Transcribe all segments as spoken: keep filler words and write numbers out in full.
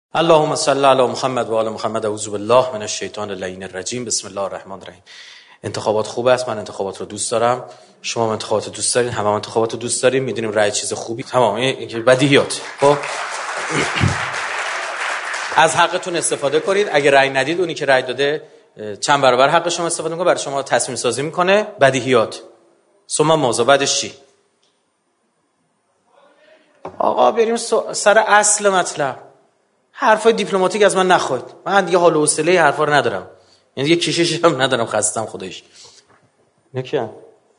اللهم صل علی محمد و آل محمد. اعوذ بالله من الشیطان اللعین الرجیم. بسم الله الرحمن الرحیم. انتخابات خوب است، من انتخابات رو دوست دارم، شما هم انتخابات رو دوست دارین، همه هم انتخابات رو دوست داریم، میدونیم رأی چیز خوبی، تمام این بدیهیات. خب از حقتون استفاده کنید. اگه رأی ندید اونی که رأی داده چند برابر حق شما استفاده میکنه، برای شما تصمیم سازی میکنه. بدیهیات. ثم موضوع بعدش چی؟ آقا بریم سر اصل مطلب. حرفای دیپلماتیک از من نخواید، من دیگه حال و حوصله حرفا رو ندارم، یعنی دیگه کشش هم ندارم، خستم خودش. نکیه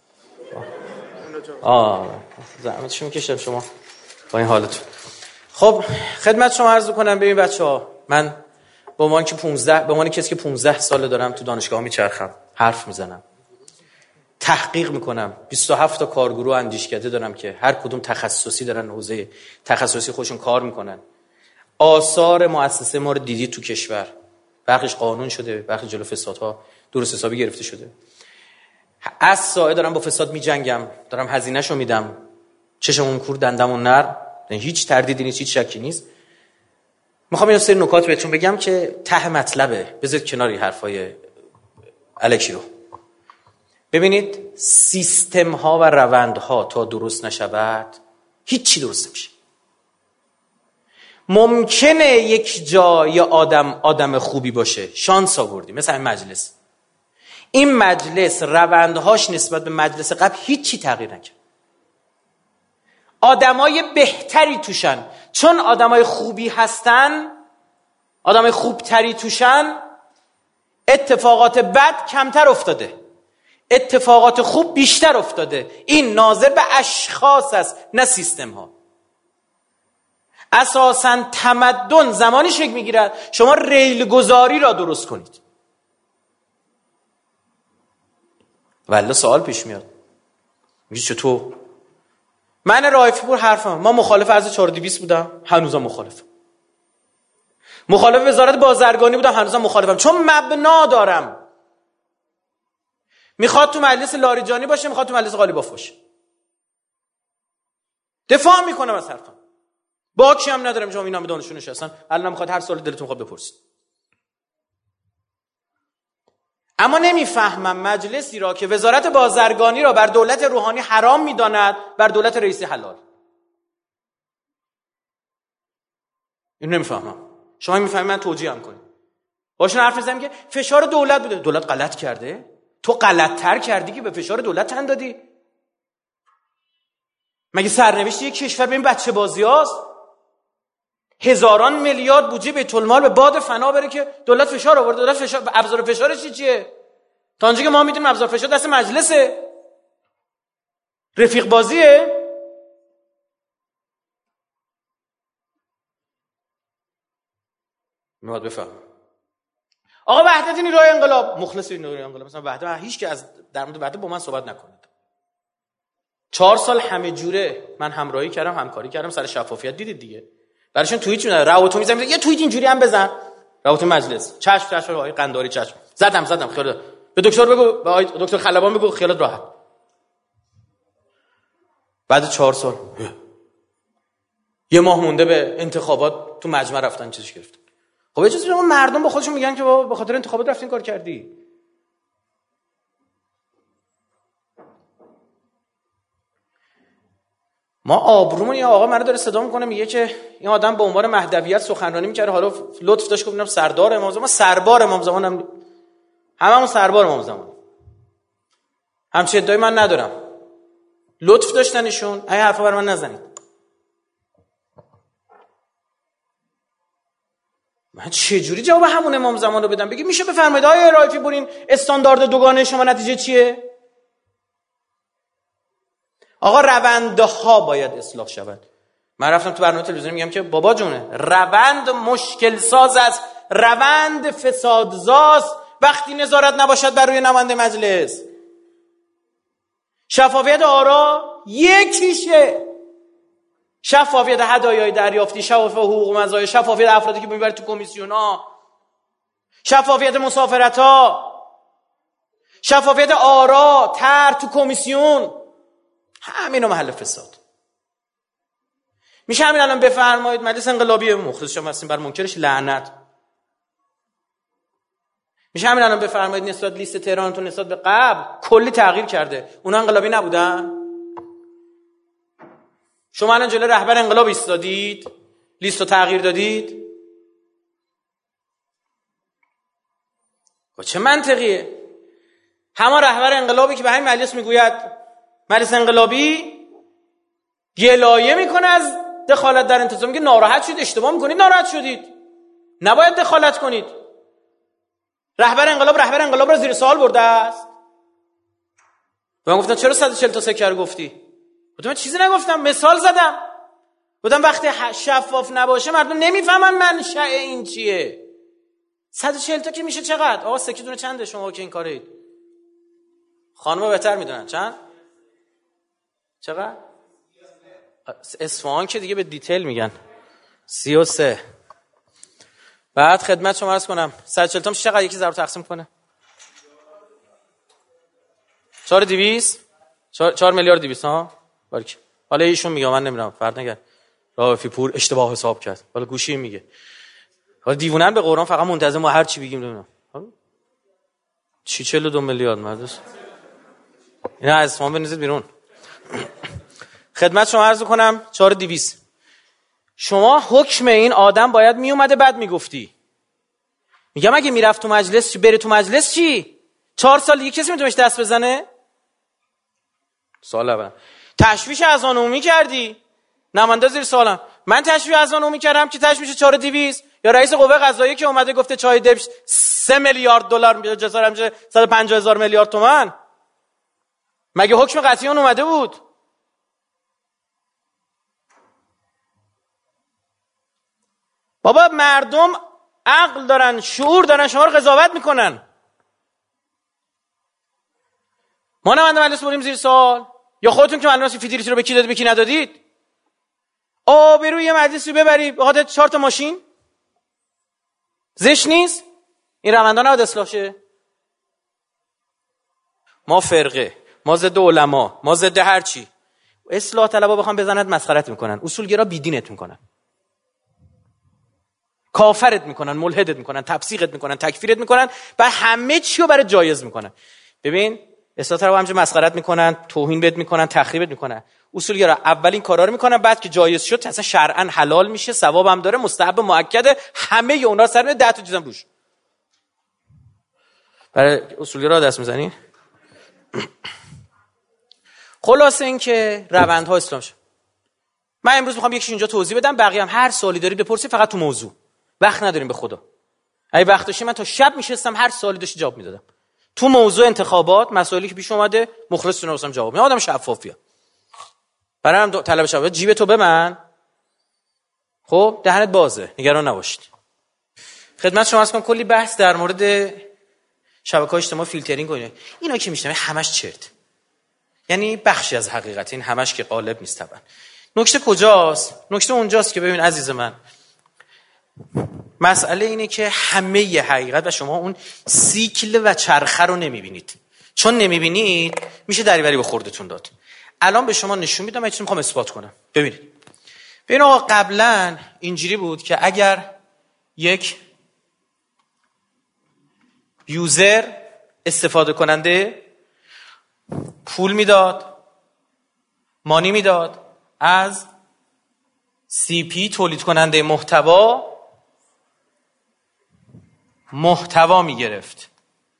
آه زحمتشو میکشم شما با این حالتون. خب خدمت شما عرض کنم، ببین بچه‌ها، من به عنوان که پانزده به عنوان کسی که پانزده ساله دارم تو دانشگاه میچرخم، حرف میزنم، تحقیق میکنم، بیست و هفت تا کارگروه اندیشکده دارم که هر کدوم تخصصی دارن، حوزه تخصصی خودشون کار میکنن. آثار مؤسسه ما رو دیدی تو کشور، بخشش قانون شده، بخش جلو فسادها درست حسابی گرفته شده. از سایه دارم با فساد میجنگم، دارم هزینه‌شو میدم، چشمون کور دندمون نر، هیچ تردیدی نیست، هیچ شکی نیست. میخوام یه سری نکات بهتون بگم که ته مطلبه، بذارید کناری حرفای الکی رو. ببینید سیستم ها و روند ها تا درست نشود هیچی درست نمیشه. ممکنه یک جا یا آدم آدم خوبی باشه، شانس آوردی، مثل این مجلس. این مجلس روندهاش نسبت به مجلس قبل هیچی تغییر نکرد. آدمای بهتری توشن، چون آدمای خوبی هستن، آدمای خوبتری توشن، اتفاقات بد کمتر افتاده، اتفاقات خوب بیشتر افتاده. این ناظر به اشخاص است، نه سیستم ها. اساساً تمدن زمانی شکل میگیرد شما ریل گذاری را درست کنید. ولی سوال پیش میاد، میگه چطور؟ من رائفی پور حرفم، ما مخالف ارز چهار دویست بودم، هنوزم مخالفم. مخالف وزارت بازرگانی بودم، هنوزم مخالفم، چون مبنا دارم. میخواد تو مجلس لاریجانی باشه، میخواد تو مجلس قالیباف باشه، دفاع میکنم از حرفم. باکی هم ندارم شما اینا به دانشجو هستن، الان میخواد هر سال دلتون خود بپرسید. اما نمیفهمم مجلسی را که وزارت بازرگانی را بر دولت روحانی حرام میداند بر دولت رئیسی حلال. اینو نمیفهمم. شما میفهمید، من توجیه هم کنید. باشون حرف میزنم که فشار دولت بوده. دولت غلط کرده؟ تو غلط‌تر کردی که به فشار دولت تن دادی. مگه سرنوشت یک کشور به این بچه بازیاست؟ هزاران میلیارد بودجه بیت المال به باد فنا بره که دولت فشار آورده. دولت فشار، ابزار فشارش چی چیه؟ تا اونجایی که ما میدونیم ابزار فشار دست مجلسه، رفیق بازیه. میاد بفهم. آقا وحدت نیروهای انقلاب، مخلص نیروهای انقلاب، مثلا وحدت، هیچ که از در مورد وحدت با من صحبت نکنید. چهار سال همه جوره من همراهی کردم، همکاری کردم سر شفافیت، دیدید دیگه. براشون توییت میدن، راوتو میزنم، یه توییت اینجوری هم بزن، راوتو مجلس، چشم چشم آقای قنداری، چشم، زدم زدم خیال، به دکتر بگو، به آقای دکتر خلبان بگو خیالت راحت. بعد چهار سال یه ماه مونده به انتخابات، تو مجمع رفتن چیزش گرفتن. خب یه چیزی مردم با خودشون میگن که بابا به خاطر انتخابات رفتین کار کردی. ما آبرومون، یا آقا منو داره صدا میکنه میگه که این آدم به عنوان مهدویت سخنرانی میکرده، حالا لطف داشت گفتم سردار امام زمان. سربار امام زمان هم هممون سربار امام زمان، همچین ادعایی من ندارم. لطف داشتن ایشون، این حرفا بر من نزنید. من چه جوری جواب همون امام زمان رو بدم؟ بگی میشه بفرمایید آقای رائفی پور این استاندارد دوگانه شما نتیجه چیه؟ آقا روندها باید اصلاح شود. من رفتم تو برنامه تلویزیونی میگم که بابا جونه، روند مشکل ساز است، روند فسادزاست وقتی نظارت نباشد بر روی نماینده مجلس. شفافیت آرا یکیشه، شفافیت هدایای دریافتی، شفافیت حقوق و مزایا، شفافیت افرادی که میبرید تو کمیسیونا، شفافیت مسافرت‌ها، شفافیت آرا تر تو کمیسیون، همینو محل فساد. میشه همین الان بفرمایید مجلس انقلابی مخلص شما هستیم، بر منکرش لعنت. میشه همین الان بفرمایید نسبت لیست تهرانتون نسبت به قبل کلی تغییر کرده، اونا انقلابی نبودن؟ شما الان جلوی رهبر انقلاب ایستادید، لیستو تغییر دادید. چه منطقیه؟ همه رهبر انقلابی که به همین مجلس میگوید مجلس انقلابی گلایه میکنه از دخالت در انتخاب، میگه ناراحت شدید، اشتباه میکنید، ناراحت شدید، نباید دخالت کنید. رهبر انقلاب رهبر انقلاب را زیر سوال برده است. و من گفتم چرا صد و چهل تا سکر گفتی؟ گفتم من چیزی نگفتم، مثال زدم. گفتم وقتی شفاف نباشه مردم نمیفهمن منشأ این چیه. صد و چهل تا که میشه چقدر؟ آقا سکه دونه چنده شما که این کارید؟ خانم‌ها بهتر میدونن. چند؟ چقدر؟ اصفهان که دیگه به دیتیل میگن. سی و سه. بعد خدمت شما عرض کنم صد و چهل تا میشه چقدر؟ یکی ضرب تقسیم کنه. چهار و دویست؟ چهار میلیارد دویست ها؟ باریک. حالا ایشون میگه من نمیدونم، فرض نگر رافی پور اشتباه حساب کرد. حالا گوشی میگه. حالا دیوونن به قرآن، فقط منتظر ما هر چی بگیم نمیدونم. چی چهل و دو میلیارد مدرس؟ اینا از فهم بنزید بیرون. خدمت شما عرض کنم چهار و دویست. شما حکم این آدم باید می اومده بعد میگفتی. میگم اگه میرفت تو مجلس چی؟ بره تو مجلس چی؟ چهار سال دیگه کسی میتونهش دست بزنه؟ سوال اول. تشویش اذان عمومی کردی؟ نماینده زیر سوالم. من تشویش اذان عمومی کردم که تشویش چهار و دویست، یا رئیس قوه قضاییه که اومده گفته چای دبش سه میلیارد دلار جزا میشه صد و پنجاه هزار میلیارد تومان؟ مگه حکم قطعی اون اومده بود؟ بابا مردم عقل دارن، شعور دارن، شما رو قضاوت میکنن. ما نماینده مجلس بریم زیر سوال؟ یا خودتون که معلومه فیدریتی رو به کی دادید به کی ندادید؟ آبروی یه مجلسی ببری به خاطر چهار تا ماشین؟ زشت نیست؟ این روندها نباید اصلاح شه؟ ما فرقه، ما ضد علما، ما ضد هر چی. اصلاح طلبا بخوام بزنند مسخرت میکنن، اصولگرا بیدینت میکنن، کافرت میکنن، ملحدت میکنن، تفسیقت میکنن، تکفیرت میکنن، بعد همه چی رو برای جایز میکنن. ببین اصلاح طلبا همینجوری مسخرت میکنن، توهین بهت میکنن، تخریبت میکنن. اصولگرا اولین کارا رو میکنن، بعد که جایز شد اصلا شرعا حلال میشه، ثواب هم داره، مستحب مؤکده، همه اونا سر میاد ده تا چیزام روش. برای اصولگرا دست میزنی؟ خلاصه این که روندها اسلام شد. من امروز میخوام یکیش اینجا توضیح بدم، بقیه هم هر سوالی دارید بپرسید، فقط تو موضوع. وقت نداریم به خدا. اگه وقت داشتم من تا شب میشستم هر سوالی داشتی جواب میدادم. تو موضوع انتخابات، مسائلی که پیش اومده مخلصتون واسم جواب میدم. آدم شفافیه. برای هم طلب شفافیت جیب تو به من. خب دهنت بازه، نگران نباشید. خدمت شما عرض کنم کلی بحث در مورد شبکه‌های اجتماعی فیلترینگ و اینا. اینا که میشنم همش چرت. یعنی بخشی از حقیقت، این همش که غالب نیست طبعا. نکته کجاست؟ نکته اونجاست که ببین عزیز من، مسئله اینه که همه ی حقیقت و شما اون سیکل و چرخه رو نمیبینید. چون نمیبینید میشه دریوری به خوردتون داد. الان به شما نشون میدم، من چیزی میخوام اثبات کنم. ببینید. ببین آقا قبلا اینجوری بود که اگر یک یوزر استفاده کننده پول میداد، مانی میداد، از سی پی تولید کننده محتوا محتوا میگرفت.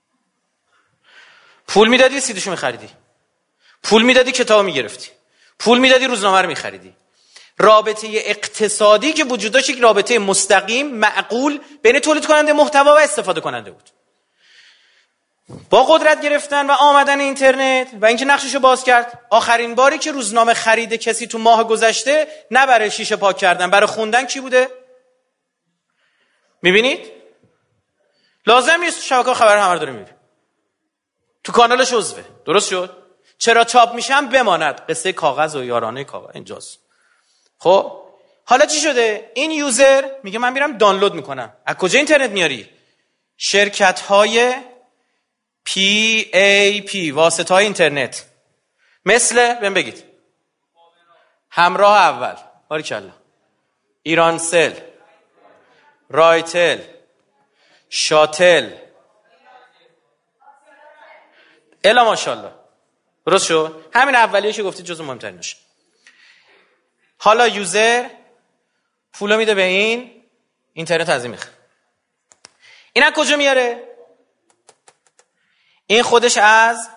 پول میدادی سیدیشو میخریدی، پول میدادی کتاب میگرفتی، پول میدادی روزنامه رو میخریدی. رابطه اقتصادی که وجود داشت یک رابطه مستقیم معقول بین تولید کننده محتوا و استفاده کننده بود. با قدرت گرفتن و آمدن اینترنت و اینکه نقششو باز کرد، آخرین باری که روزنامه خریده کسی تو ماه گذشته نه برای شیشه پاک کردن، برای خوندن کی بوده؟ میبینید؟ لازم نیست شبکه خبر همه رو داره میبینید. تو کانالش عضوه. درست شد؟ چرا چاپ میشم بماند. قصه کاغذ و یارانه کاغذ اینجاست. خب حالا چی شده؟ این یوزر میگه من میرم دانلود میکنم. از کجا اینترنت میاری؟ شرکت های پی ای پی، واسطه های اینترنت. مثل بهم بگید همراه اول، باریکلا، ایرانسل، رایتل، شاتل، الا ماشاءالله. درست شد؟ همین اولیه که گفتید جزو مهمترینش. حالا یوزر پولو میده به این، اینترنت از این میخره. این از کجا میاره؟ این خودش از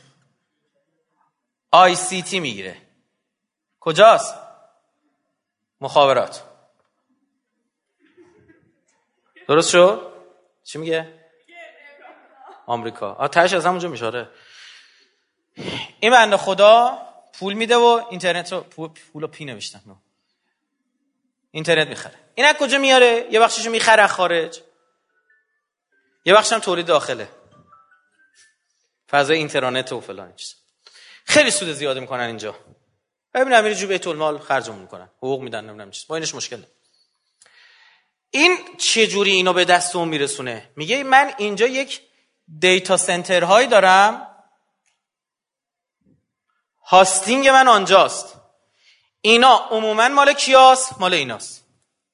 آی سی تی میگیره. کجاست؟ مخابرات. درست شد؟ چی میگه؟ آمریکا. آه تهش از همونجا میشه. این بنده خدا پول میده و اینترنت رو پول پولو پی نوشتم نه. اینترنت میخره. این از کجا میاره؟ یه بخششو میخره خارج، یه بخشش هم تولید داخله، فضای اینترنت و فلان چیز. خیلی سود زیاده میکنن اینجا. ببین امیر جو بیت المال خرجمون میکنن، حقوق میدن، نمیدونم چیز. با اینش مشکل. این چه جوری اینو به دست اون میرسونه؟ میگه من اینجا یک دیتا سنتر هایی دارم، هاستینگ من آنجاست، اینا عموما مال کیاست؟ مال ایناست.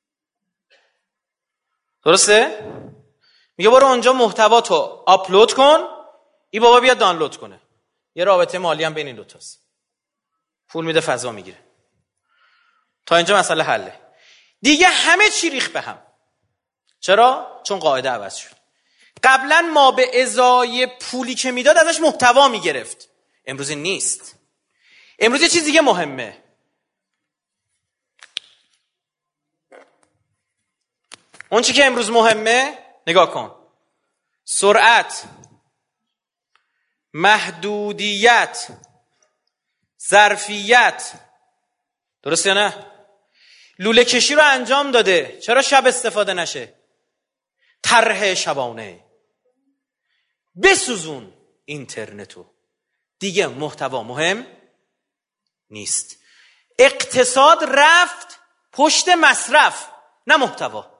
درسته؟ میگه برو اونجا محتوا تو آپلود کن، این بابا بیاد دانلود کنه. یه رابطه مالی هم بین این دوتاست. پول میده، فضا میگیره. تا اینجا مسئله حله. دیگه همه چی ریخ به هم. چرا؟ چون قاعده عوض شد. قبلا ما به ازای پولی که میداد ازش محتوا میگرفت. امروز نیست. امروز یه چیز دیگه مهمه. اون چی که امروز مهمه نگاه کن. سرعت، محدودیت، ظرفیت. درست یا نه؟ لوله کشی رو انجام داده، چرا شب استفاده نشه؟ طرح شبانه. بسوزون اینترنتو. دیگه محتوا مهم نیست. اقتصاد رفت پشت مصرف، نه محتوا.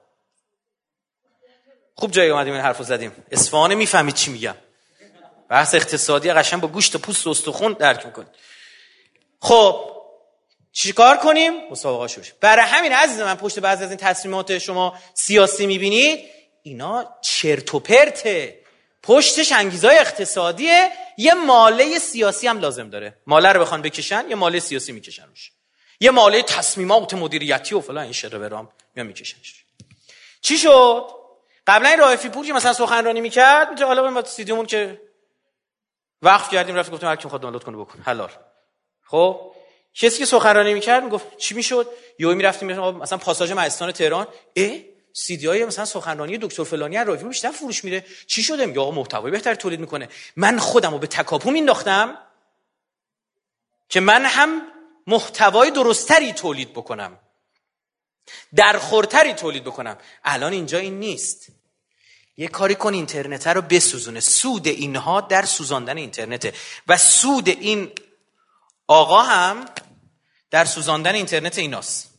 خوب جایی اومدیم این حرفو زدیم. اصفهان میفهمید چی میگم. بحث اقتصادی قشنگ با گوشت و پوست و استخون درک میکنید. خب چیکار کنیم؟ مسابقه شوش. برای همین عزیز من پشت بعضی از این تصمیمات شما سیاسی میبینید اینا چرت و پرته. پشتش انگیزهای اقتصادیه، یه ماله سیاسی هم لازم داره. ماله رو بخوان بکشن یه ماله سیاسی میکشن روش. یه ماله تصمیمات مدیریتی و فلان این شر برام میام میکشنش. چی شد؟ قبلا این رائفی پور که مثلا سخنرانی میکرد، اینجا حالا ما استودیومون که وقف کردیم رفتیم گفتیم هر کی میخواد دانلود کنه بکن حلال. خب کسی که سخنرانی میکرد میگفت چی میشد؟ یهو میرفتیم مثلا پاساژ مهستان تهران، اه سی دی های مثلا سخنرانی دکتر فلانی از رائفی بیشتر فروش میره. چی شده؟ میگه آقا محتوای بهتر تولید میکنه. من خودمو به تکاپو مینداختم که من هم محتوای درستری تولید بکنم، درخورتری تولید بکنم. الان اینجا این نیست. یه کاری کن اینترنت رو بسوزونه. سود اینها در سوزاندن اینترنته و سود این آقا هم در سوزاندن اینترنت ایناست.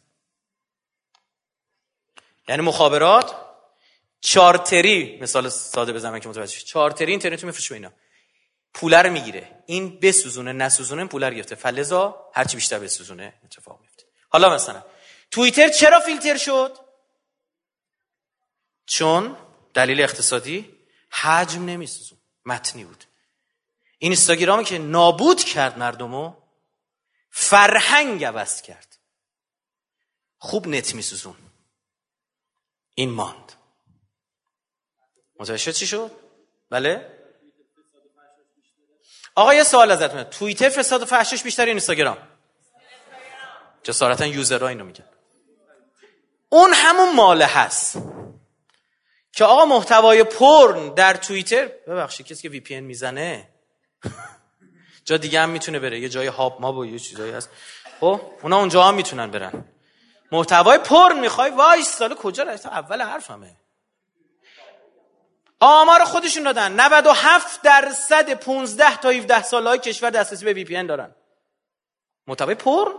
یعنی مخابرات چارتری، مثال ساده بزنم که متوجه شید، چارتری اینترنت رو میفروشه به اینا، پول رو میگیره. این بسوزونه نسوزونه پول رو گرفته، فلزا هرچی بیشتر بسوزونه اتفاق میفته. حالا مثلا توییتر چرا فیلتر شد؟ چون دلیل اقتصادی، حجم نمیسوزون، متنی بود. این اینستاگرامی که نابود کرد مردمو، فرهنگ عوض کرد، خوب نت میسوزون، این ماند. متوجه چی شد؟ بله؟ آقا یه سوال ازتونه، توییتر فساد و فحشش بیشتر یا اینستاگرام؟ جسارتا یوزرها اینو میگن. اون همون ماله هست که آقا محتوای پورن در توییتر، ببخشید کسی که وی پی ان میزنه جا دیگه هم میتونه بره، یه جای هاب ماب و یه چیزایی هست، خب اونا اونجا هم میتونن برن. محتوای پورن میخوای وای سال کجا رفت؟ اول حرفمه. آمار خودشون دادن نود و هفت درصد پانزده تا هفده سالهای کشور دسترسی به وی پی ان دارن. محتوای پورن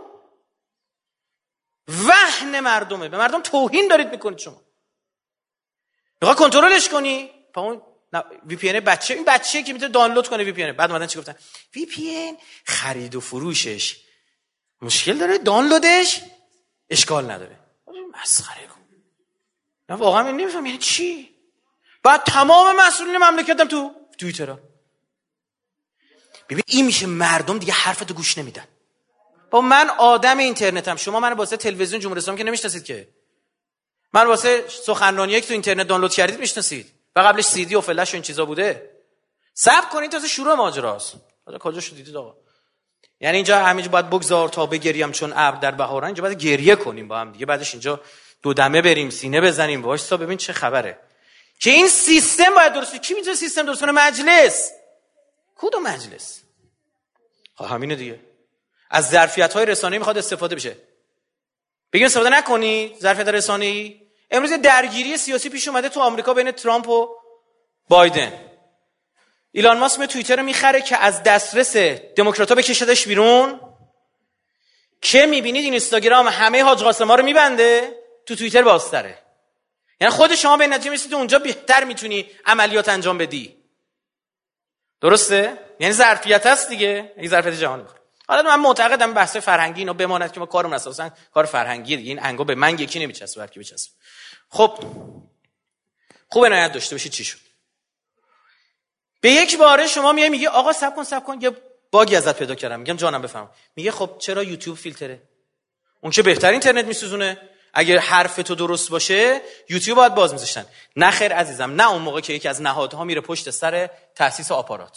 وهن مردمه، به مردم توهین دارید میکنید شما. میخوای کنترلش کنی؟ با اون وی پی ان بچه، این بچه‌ای که میتونه دانلود کنه وی پی ان، بعد اومدن چی گفتن؟ وی پی ان خرید و فروشش مشکل داره، دانلودش اشکال نداره. مسخره کن. نه واقعا من نمیفهم یعنی چی؟ بعد تمام مسئولین مملکتم تو توییتر. ببین این میشه مردم دیگه حرفتو گوش نمیدن. با من آدم اینترنتم، شما منو واسه تلویزیون جمهوری اسلامی که نمیشناسید که. من واسه سخنرانیایی که تو اینترنت دانلود کردید میشناسید. و قبلش سی دی و فلش و این چیزا بوده. صبر کنید تا شروع ماجراست. حالا کجا شدید آقا؟ یعنی اینجا همینجا باید بگذار تا بگریم چون ابر در بهاران، اینجا باید گریه کنیم با هم دیگه، بعدش اینجا دو دمه بریم سینه بزنیم باهاش تا ببین چه خبره. که این سیستم باید درست. کی میتونه سیستم درست کنه؟ مجلس. کدوم مجلس؟ ها همینه دیگه. از ظرفیت‌های رسانه‌ای میخواد استفاده بشه. بگیم استفاده نکنی ظرفیت رسانه‌ای. امروز درگیری سیاسی پیش اومده تو آمریکا بین ترامپ و بایدن. ایلان ماسک می توییتر رو میخره که از دسترس دموکرات‌ها بکشدش بیرون، که میبینید این اینستاگرام همه حاج قاسم‌ها رو میبنده، تو توییتر بازتره. یعنی خود شما به نتیجه میرسید اونجا بهتر میتونی عملیات انجام بدی. درسته؟ یعنی ظرفیت هست دیگه، این ظرفیت جهانی میخواد. حالا من معتقدم بحث فرهنگی اینا بماند که ما کارمون اساسا کار فرهنگیه دیگه. این انگا به من یکی نمیچسبه هر کی بچسبه. خب خوب عنایت داشته باشید چی شد. به یک باره شما میای میگه آقا صبر کن صبر کن یه باگی ازت پیدا کردم. میگم جانم بفهم. میگه خب چرا یوتیوب فیلتره؟ اون که بهتر اینترنت میسوزونه. اگر حرف تو درست باشه یوتیوب باید باز میذاشتن. نه خیر عزیزم، نه اون موقع که یکی از نهادها میره پشت سر تأسیس آپارات.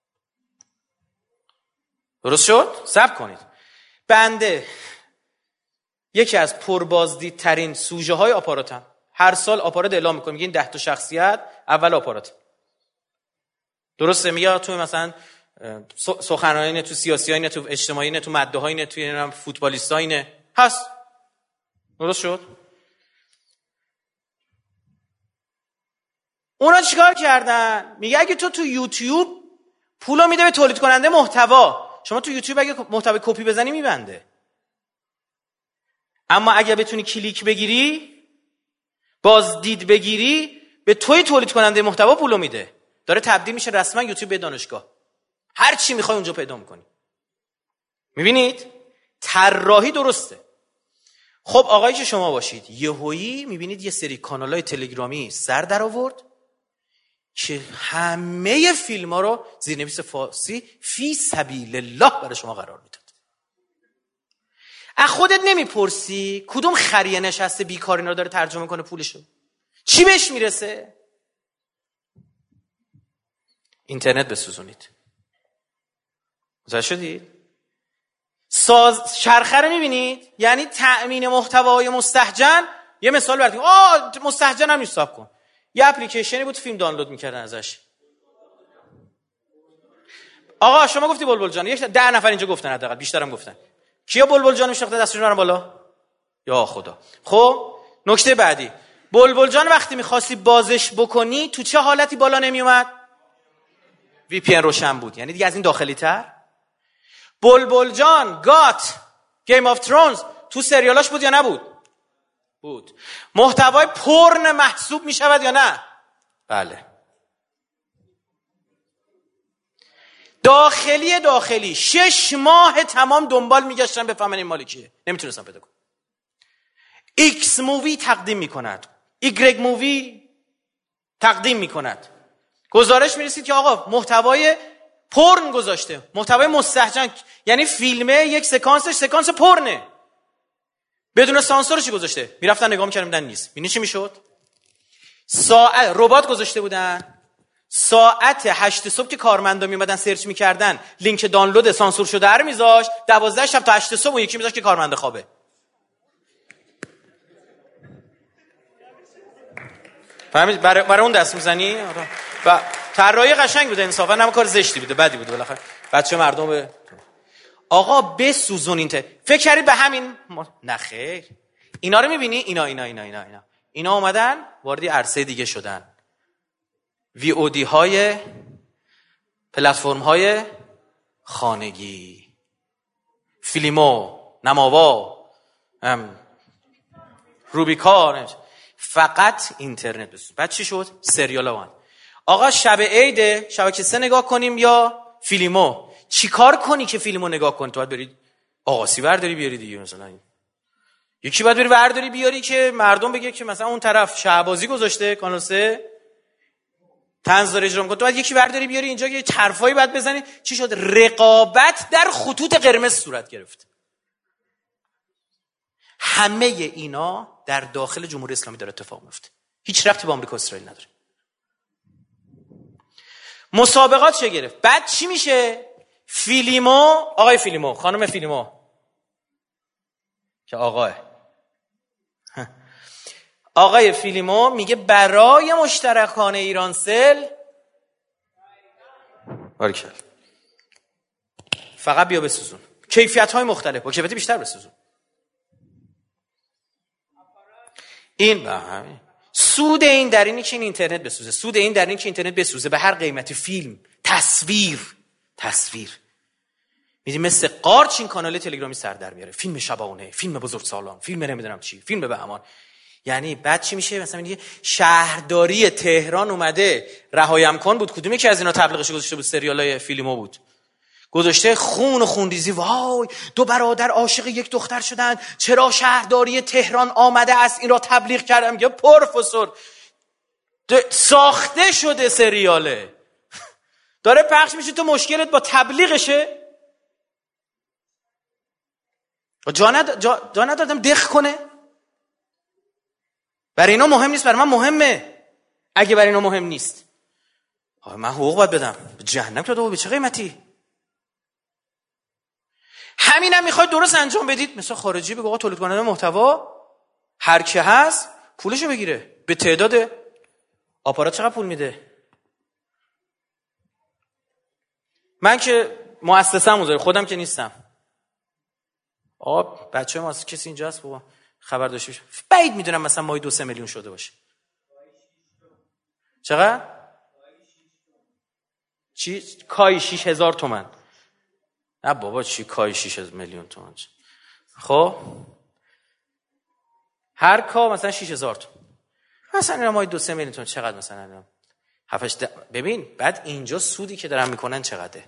درست شد؟ صبر کنید. بنده یکی از پربازدیدترین سوژه های آپاراتم. هر سال آپارات اعلام میکنه میگه این ده تا شخصیت اول آپارات. درسته؟ میاد تو مثلا سخنرانی نه، تو سیاسی نه، تو اجتماعی نه، تو مده های نه، تو فوتبالیستای نه هست. درست شد؟ اونا چیکار کردن؟ میگه اگه تو تو یوتیوب پولو میده به تولید کننده محتوا، شما تو یوتیوب اگه محتوا کپی بزنی میبنده. اما اگه بتونی کلیک بگیری، بازدید بگیری، به توی تولید کننده محتوا پولو میده. داره تبدیل میشه رسما یوتیوب به دانشگاه. هر چی میخوای اونجا پیدا میکنی. میبینید؟ طراحی درسته. خب آقایی که شما باشید، یهویی میبینید یه سری کانالای تلگرامی سر در آورد که همه فیلم ها رو زیرنویس فارسی فی سبیل الله برای شما قرار میداد. از خودت نمیپرسی کدوم خریه نشسته بیکار اینا رو داره ترجمه کنه پولشو؟ چی بهش میرسه؟ اینترنت بسوزونید. متوجه شدید؟ ساز شرخه رو میبینید؟ یعنی تأمین محتوای مستهجن. یه مثال براتون. آه مستهجن هم نیست، کن. یه اپلیکیشنی بود فیلم دانلود میکردن ازش. آقا شما گفتی بلبل جان، یک ده نفر اینجا گفتن، حداقل بیشترم گفتن. کیا بلبل جان میشناخته دستشون رو بالا؟ یا خدا. خب نکته بعدی، بلبل جان وقتی می‌خواستی بازش بکنی تو چه حالتی بالا نمیومد؟ وی پی ان روشن بود. یعنی دیگه از این داخلی تر. بلبل جان گات گیم آف ترونز تو سریالاش بود یا نبود؟ بود. محتوای پورن محسوب میشود یا نه؟ بله. داخلی داخلی شش ماه تمام دنبال میگشتن بفهمن این مال کیه، نمیتونستم پیدا کنم. ایکس مووی تقدیم میکند، ایگرگ مووی تقدیم میکند، گزارش میرسید که آقا محتوای پورن گذاشته، محتوای مستهجن، یعنی فیلمه یک سکانسش سکانس پورنه، بدون سانسور چی گذاشته. میرفتن نگاه میکردن دیدن نیست. ببین چی میشد. ساعت ربات گذاشته بودن، ساعت هشت صبح که کارمندا میمدن سرچ میکردن لینک دانلود سانسور شده رو میذاشت، دوازده شب تا هشت صبح اون یکی میذاشت که کارمنده خوابه. فهمید؟ برای برای اون دست میزنی. و طراحی قشنگ بوده، انصافا هم کار زشتی بوده، بدی بوده، بالاخره بچه مردم به آقا بسوزون. اینت فکر کردید به همین م... نه خیر. اینا رو میبینی، اینا اینا اینا اینا اینا اینا اومدن وارد عرصه دیگه شدن. وی او دی های پلتفرم های خانگی، فیلمو، نماوا، روبیکار، فقط اینترنت بسوز. بعد چی شد؟ سریال ها. آقا شب عید شبکه سه نگاه کنیم یا فیلمو؟ چی کار کنی که فیلمو نگاه کنی؟ تو باید برید آقاسی برداری بیاری دیگه. مثلا یکی باید بری ورداری بیاری که مردم بگه که مثلا اون طرف شهبازی گذاشته کانال سه طنز داره اجرا میکنه، تو باید یکی ورداری بیاری اینجا که طرفایی باید بزنی. چی شد؟ رقابت در خطوط قرمز صورت گرفت. همه اینا در داخل جمهوری اسلامی داره اتفاق میفته، هیچ ربطی با آمریکا و اسرائیل نداره. مسابقات چه گرفت؟ بعد چی میشه؟ فیلیمو، آقای فیلیمو، خانم فیلیمو که آقاه آقای فیلیمو میگه برای مشترکان ایرانسل بارکل فقط بیا بسوزون، کیفیت های مختلف با کیفیت بیشتر بسوزون. این به همین سود این در اینی که این اینترنت بسوزه، سود این در این که اینترنت بسوزه به هر قیمتی. فیلم، تصویر، تصویر میدی مثل قارچ این کانال تلگرامی سر در میاره، فیلم شبانه، فیلم بزرگسالان، فیلم نمیدونم چی، فیلم به امان. یعنی بعد چی میشه؟ مثلا میگه شهرداری تهران اومده رهایم کن بود، کدومی که از اینا تبلیغش گذاشته بود؟ سریالای فیلمو بود، گذاشته خون و خونریزی، وای دو برادر عاشق یک دختر شدن، چرا شهرداری تهران آمده است این را تبلیغ کردم. میگه پروفسور ساخته شده سریاله داره پخش میشه، تو مشکلت با تبلیغشه؟ جا, ند... جا... جا ندادم دخ کنه؟ برای اینا مهم نیست، برای من مهمه. اگه برای اینا مهم نیست من حقوق باید بدم، جهنم که دو به چه قیمتی؟ همینم هم میخواید درست انجام بدید، مثلا خارجی بگو آقا تولید کننده محتوا هر کی هست پولشو بگیره به تعداد. آپارات چقدر پول میده؟ من که مؤسسه‌مو داره، خودم که نیستم. آقا بچه ما کسی اینجا هست بابا خبر داشته باشه؟ بعید میدونم مثلا ماهی دو سه میلیون شده باشه. چقدر؟ چی؟ کای شیش هزار تومن. نه بابا چی کای شیش میلیون تومن؟ خب هر کا مثلا شیش هزار تومن، مثلا اینا ماهی دو سه میلیون تومن چقدر مثلا هفتش د... ببین بعد اینجا سودی که دارن میکنن چقدره؟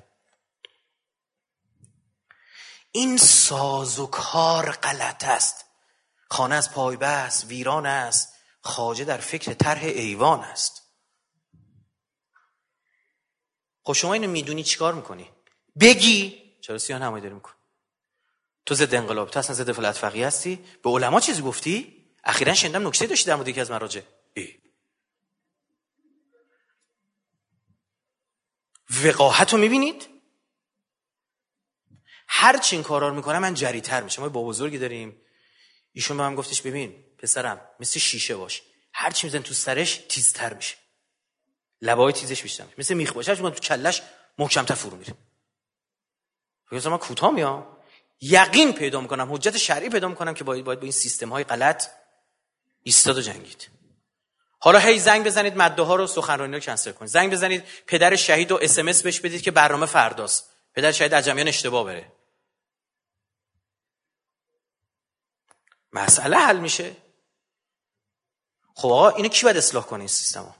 این سازوکار غلط است. خانه از پای بست ویران است، خواجه در فکر طرح ایوان است. خب شما اینو میدونی چیکار میکنی؟ بگی چرا سیاه نمایی داری میکنی؟ تو ضد انقلاب، تو اصلا ضد فلات فقیه هستی؟ به علما چیزی گفتی؟ اخیراً شنیدم نکته داشتی در مورد یکی از مراجع. وقاحت رو میبینید؟ هر چی این کارا رو میکنه من جریتر میشم. ما با بزرگی داریم، ایشون به من گفتش ببین پسرم مثل شیشه باش، هر چی میزن تو سرش تیزتر میشه، لبای تیزش بیشتر میشه، مثل میخ باشه هر چی تو کلش محکم‌تر فرو میره. فکر من کوتاه میام، یقین پیدا میکنم، حجت شرعی پیدا میکنم که باید باید با این سیستم های غلط ایستاد و جنگید. حالا هی زنگ بزنید مده ها رو، سخنرانی رو کنسل کنید، زنگ بزنید پدر شهید رو اس ام اس بهش بدید که برنامه فرداست، پدر شهید عجمیان اشتباه بره، مسئله حل میشه. خب آقا اینو کی باید اصلاح کنه این سیستمو؟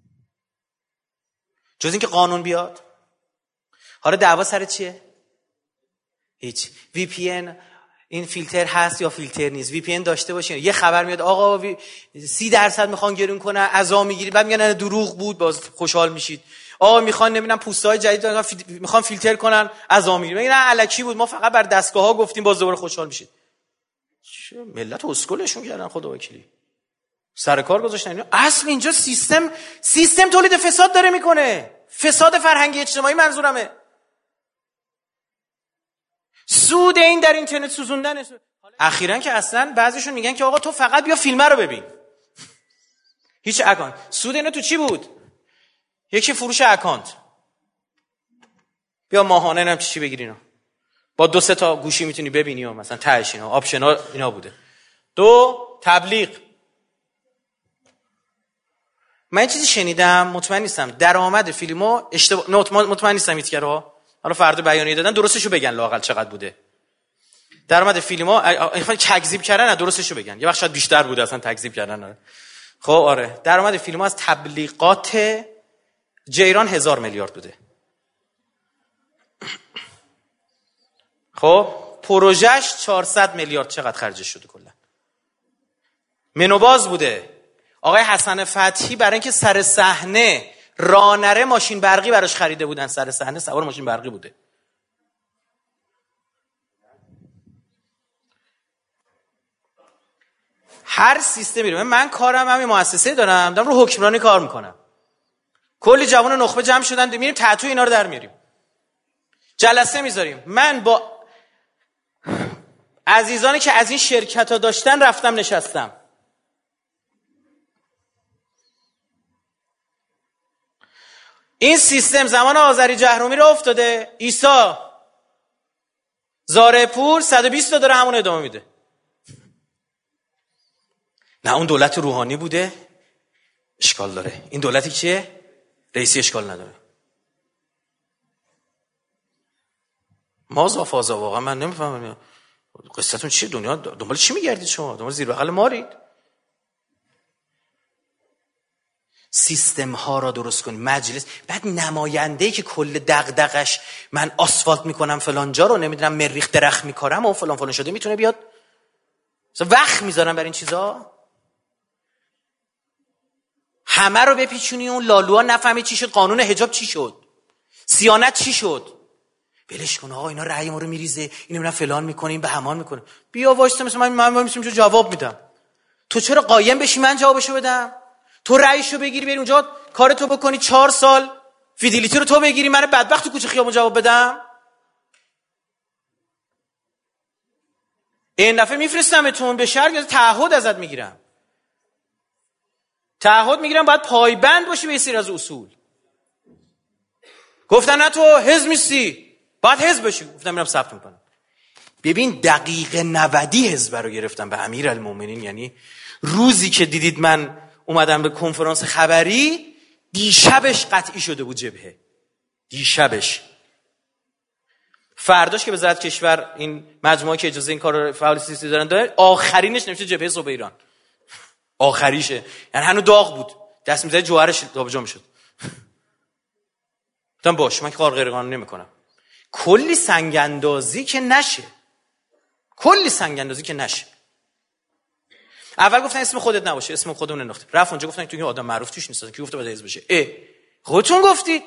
جز اینکه قانون بیاد؟ حالا دعوا سر چیه؟ هیچ. وی پی ان این فیلتر هست یا فیلتر نیست؟ وی پی ان داشته باشین. یه خبر میاد آقا وی... سی درصد میخوان گرون کنن، عزا میگیرید، بعد میگن دروغ بود، باز خوشحال میشید. آقا میخوان نمیدونم پوستای جدید میخوان فیلتر کنن، عزا میگیرید، میگن الکی بود، ما فقط بر دستگاه ها گفتیم، باز دوباره خوشحال میشید. چه ملت اسکلشون کردن خدا وکیلی، سر کار گذاشتن اینا. اصل اینجا سیستم سیستم تولید فساد داره میکنه، فساد فرهنگی اجتماعی منظورمه. سود این در اینترنت سوزوندن. اخیراً که اصلا بعضیشون میگن که آقا تو فقط بیا فیلم رو ببین، هیچ اکانت. سود اینا تو چی بود؟ یکی فروش اکانت، بیا ماهانه نم چی بگیری اینا، با دو سه تا گوشی میتونی ببینی و مثلا تهش اینا آپشنال اینا بوده. دو تبلیغ. من چیزی شنیدم، مطمئن نیستم، درآمد فیلمو اشتباه، مطمئن نیستم ایتگرا، حالا فردا بیانیه دادن درستشو بگن لااقل چقدر بوده درآمد فیلمو. اصلا تکذیب کردن نه، درستشو بگن، یه وقت شاید بیشتر بوده اصلا تکذیب کردن نه. خب آره درآمد فیلمو از تبلیغات جیران هزار میلیارد بوده. خب پروژهش چهارصد میلیارد چقدر خرجش شده کلا؟ منوباز بوده. آقای حسن فتحی برای اینکه سر صحنه رانره ماشین برقی براش خریده بودن، سر صحنه سوار ماشین برقی بوده. هر سیستمی رو، من کارم همین مؤسسه دارم دارم رو حکمرانی کار میکنم. کلی جوان نخبه جمع شدن، میریم تتو اینا رو در میاریم، جلسه میذاریم. من با عزیزانی که از این شرکت ها داشتن رفتم نشستم. این سیستم زمان آذری جهرومی رو افتاده، عیسی زاره پور صد و بیست تا داره همون ادامه میده. نه اون دولت روحانی بوده اشکال داره، این دولتی چیه؟ رئیسی اشکال نداره. مازا فازا واقعا من نمیفهمم قصتون چیه؟ دنیا دنبال چی میگردید شما؟ دنبال زیر بغل مارید؟ سیستم ها را درست کنید. مجلس بعد نماینده‌ای که کل دغدغش من آسفالت میکنم فلان جا رو نمیدونم مریخ درخت میکارم و فلان فلان شده، میتونه بیاد وقت میذارم بر این چیزا؟ همه رو بپیچونی اون لالوها نفهمی چی شد، قانون حجاب چی شد، صیانت چی شد، بلش کن آقا اینا رأی ما رو میریزه، اینو میرن فلان میکنه، این به همان میکنه. بیا وایسته مثلا من من میسم جو جواب میدم. تو چرا قایم بشی من جوابشو بدم؟ تو رأیشو بگیری بری اونجا کارتو بکنی، چهار سال فیدیلیتی رو تو بگیری، من بدبخت تو کوچه خیابون جواب بدم؟ این دفعه میفرستمتون به شهر، تعهد ازت میگیرم. تعهد میگیرم باید پایبند باشی به سری از اصول. گفتن نه تو حزب نیستی، باید حزب باشی. گفتم میرم ثبت میکنم. ببین دقیقه نودی حزب رو گرفتم به امیرالمومنین. یعنی روزی که دیدید من اومدم به کنفرانس خبری، دیشبش قطعی شده بود جبهه، دیشبش. فرداش که وزارت کشور این مجموعه که اجازه این کار فعال سیاسی دارن داره، آخرینش نمیشه جبهه صبح ایران، آخریشه. یعنی هنوز داغ بود، دست میزنه جوهرش جابجا میشد. گفتم باش من که کار غیر قانونی نمیکنم. کلی سنگ اندازی که نشه، کلی سنگ اندازی که نشه. اول گفتن اسم خودت نباشه، اسم خودمون انداختیم. رفت اونجا گفتن تو این آدم معروف توش نیست، کی گفته باید حزب بشه؟ اه خودتون گفتید.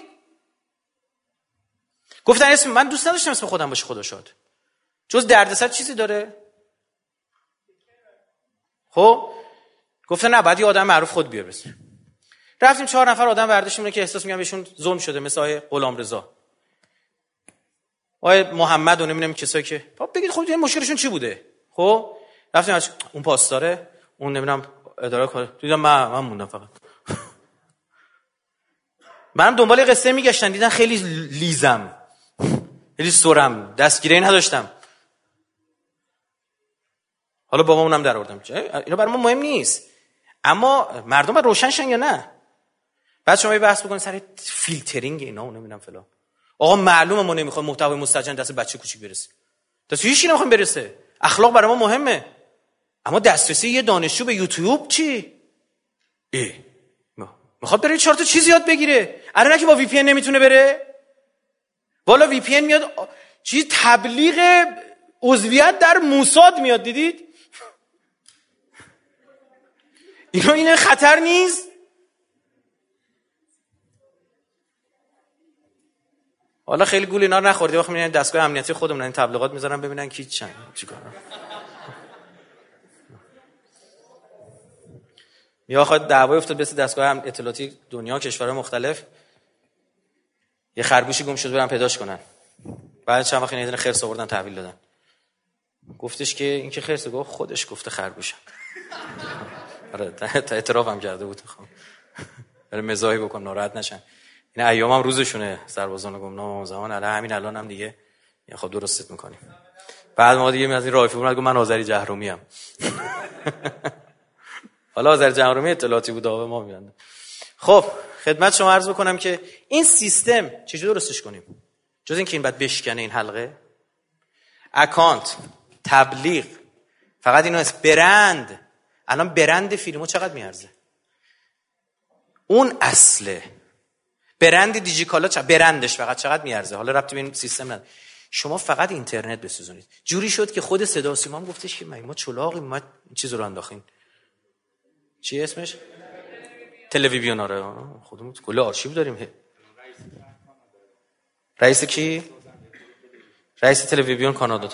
گفتن اسم من دوست نداشتم اسم خودم باشه، خدا شاد. جز دردسر چیزی داره؟ خب گفتن نه بعد یه آدم معروف خود بیار بس. رفتیم چهار نفر آدم برداشتیم که احساس میگم بهشون ظلم شده، مثل آقای غلامرضا، آقای محمد و نمیدونم کسایی که بگید خب این مشکلشون چی بوده. خب رفتیم اون پاسداره، اون نمیدونم اداره کار، دیدم من من موندم فقط. منم دنبال قصه میگشتن، دیدن خیلی لیزم، خیلی سرم، دستگیری نداشتم. حالا بابا اونم در آوردم. اینا برای ما مهم نیست، اما مردم باید روشنشن یا نه. بعد شما یه بحث بکنید سر فیلترینگ اینا و نمیدونم فلان. آقا معلومه ما نمیخوایم محتوای مستجن دست بچه کوچیک برسه، دست هیچ کی نمیخوایم برسه. اخلاق برای ما مهمه، اما دسترسی یه دانشجو به یوتیوب چی؟ ای میخواد بره چهار تا چیز یاد بگیره، الان که با وی پی ان نمیتونه بره. والا وی پی ان میاد چی تبلیغ عضویت در موساد میاد، دیدید؟ اینا این خطر نیست؟ حالا خیلی گول اینا رو نخوردی، وقتی میرن دستگاه امنیتی خودمون این تبلیغات میذارن ببینن کی چند چیکار. یا خود دعوای افتاد بس دستگاه اطلاعاتی دنیا کشورهای مختلف، یه خرگوشی گم شد برن پیداش کنن. بعد چند وقت اینا خرس آوردن تحویل دادن. گفتش که این که خرسه، گفت خودش گفته خرگوشم. آره تا اعترافم کرده بود. خب برای مزاحی بکن ناراحت نشن. این ایامم هم روزشونه سربازان گمنام زمان. الان همین الان هم دیگه خب درستت میکنیم. بعد ما دیگه از این رایفی بود، گفت من آذری جهرومی ام. حالا آذری جهرومی اطلاعاتی بود آقا ما میاد. خب خدمت شما عرض بکنم که این سیستم چجوری درستش کنیم، جز این که این بعد بشکنه این حلقه اکانت تبلیغ، فقط اینو است. برند، الان برند فیلمو چقدر میارزه؟ اون اصله. برند دیجیکالا چقدر برندش فقط چقدر میارزه؟ حالا ربطی به این سیستم نداره. شما فقط اینترنت بسوزونید. جوری شد که خود صدا و سیما هم گفتش که ما چلاقیم، ما این چیز رو انداختیم. چی اسمش؟ تلویزیون. آره خودمون کلی آرشیو داریم. رئیس کی؟ رئیس تلویزیون کانادا.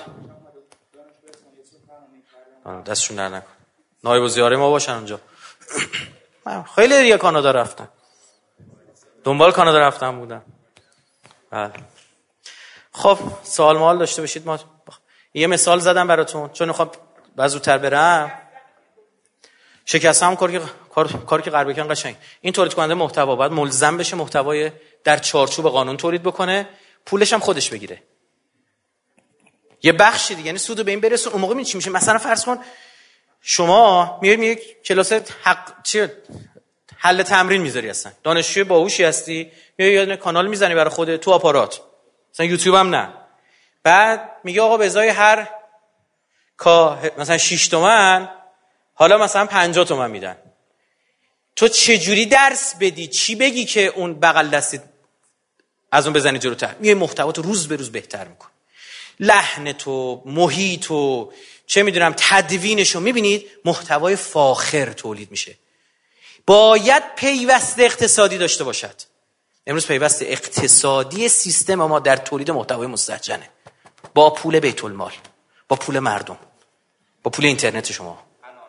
دستشون در نکن. نایب الزیاره ما باشن اونجا. خیلی دیگه کانادا رفتن. دنبال کانادا رفتن بودن. بله. خب سوال مال داشته باشید. ما یه مثال زدم براتون چون میخوام بعد زودتر برم. شکستم کار که کار کاری که قرار بکن قشنگ. این تولید کننده محتوا باید ملزم بشه محتوای در چارچوب قانون تولید بکنه، پولش هم خودش بگیره. یه بخشی دیگه یعنی سودو به این برسون. اون موقع می چی میشه؟ مثلا فرض کن شما میای میگی کلاس حق چی حل تمرین میذاری، اصلا دانشجوی باهوشی هستی، میای یه کانال میزنی برای خودت تو آپارات، مثلا یوتیوب هم نه، بعد میگه آقا به ازای هر کا مثلا شش تومن حالا مثلا پنجاه تومن میدن. تو چه جوری درس بدی؟ چی بگی که اون بغل دستی از اون بزنی جلوتر؟ میای محتوا تو روز به روز بهتر میکنی، لحن تو، محیط تو، چه میدونم تدوینشو. میبینید محتوای فاخر تولید میشه. باید پیوست اقتصادی داشته باشد. امروز پیوست اقتصادی سیستم ما در تولید محتوای مستهجنه، با پول بیت المال، با پول مردم، با پول اینترنت شما.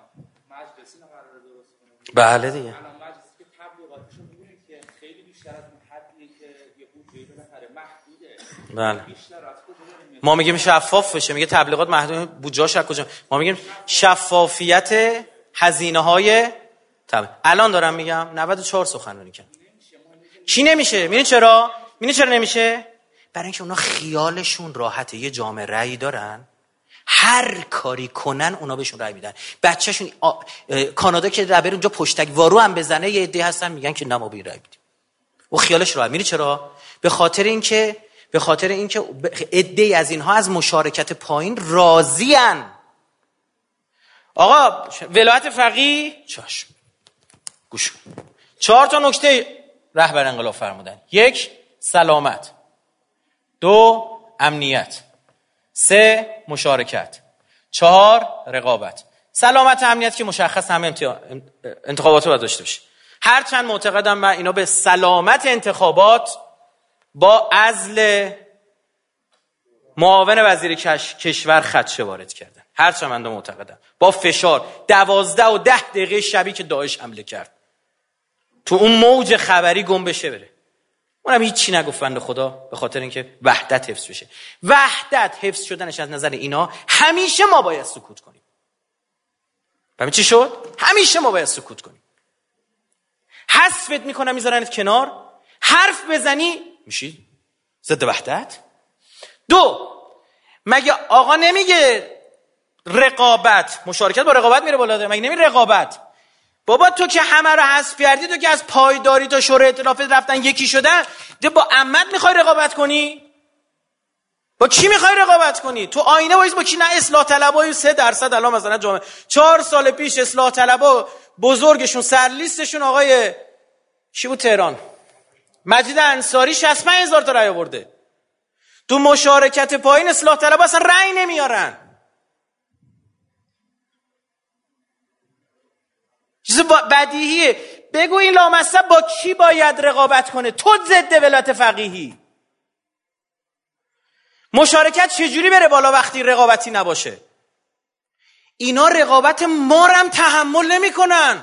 بله دیگه. بله. ما میگیم شفاف بشه، میگه تبلیغات محدود بودجه‌اش از کجا؟ ما میگیم شفافیت هزینه‌های تبلیغ. الان دارم میگم نود و چهار سخنرانی کردم. کی نمیشه؟ میدونی چرا؟ میدونی چرا نمیشه؟ برای اینکه اونا خیالشون راحته. یه جامعه رأی دارن، هر کاری کنن اونا بهشون رأی میدن. بچه‌شون آ... کانادا که ربر اونجا پشتک وارو هم بزنه یه عده هستن میگن که نه ما به رأی میدیم. او خیالش راحت. میدونی چرا؟ به خاطر اینکه به خاطر اینکه عده‌ای از اینها از مشارکت پایین راضی‌ان. آقا ولایت فقیه چشم گوش کن. چهار تا نکته رهبر انقلاب فرمودن. یک، سلامت. دو، امنیت. سه، مشارکت. چهار، رقابت. سلامت امنیت که مشخص همه انتخابات رو داشته باشه. هرچند معتقدم من اینا به سلامت انتخابات با عزل معاون وزیر کش... کشور خدشه وارد کردن. هرچند من معتقدم با فشار دوازده و ده دقیقه شبی که داعش حمله کرد تو اون موج خبری گم بشه بره. اونم هیچی نگفت بنده خدا، به خاطر اینکه وحدت حفظ بشه. وحدت حفظ شدنش از نظر اینا همیشه ما باید سکوت کنیم. ببین چی شد؟ همیشه ما باید سکوت کنیم. حذفت میکنن میذارنت کنار، حرف بزنی میشی ضد وحدت. دو، مگه آقا نمیگه رقابت، مشارکت با رقابت میره بالا؟ مگه نمیگه رقابت؟ بابا تو که همه رو حذف کردی، تو که از پایداری تا شورای ائتلاف رفتن یکی شدن، تو با عمت میخوای رقابت کنی؟ با کی میخوای رقابت کنی؟ تو آینه وایس با کی؟ نه اصلاح طلبای سه درصد الان مثلا جامعه چهار سال پیش اصلاح طلبا بزرگشون سرلیستشون آقای چی بود تهران؟ مجید انصاری شصت و پنج هزار تا رأی آورده. تو مشارکت پایین اصلاح طلبا اصلا رأی نمیارن. چیز بدیهیه. بگو این لامصب با کی باید رقابت کنه؟ تو ضد ولایت فقیهی. مشارکت چجوری بره بالا وقتی رقابتی نباشه؟ اینا رقابت ما رو هم تحمل نمی کنن.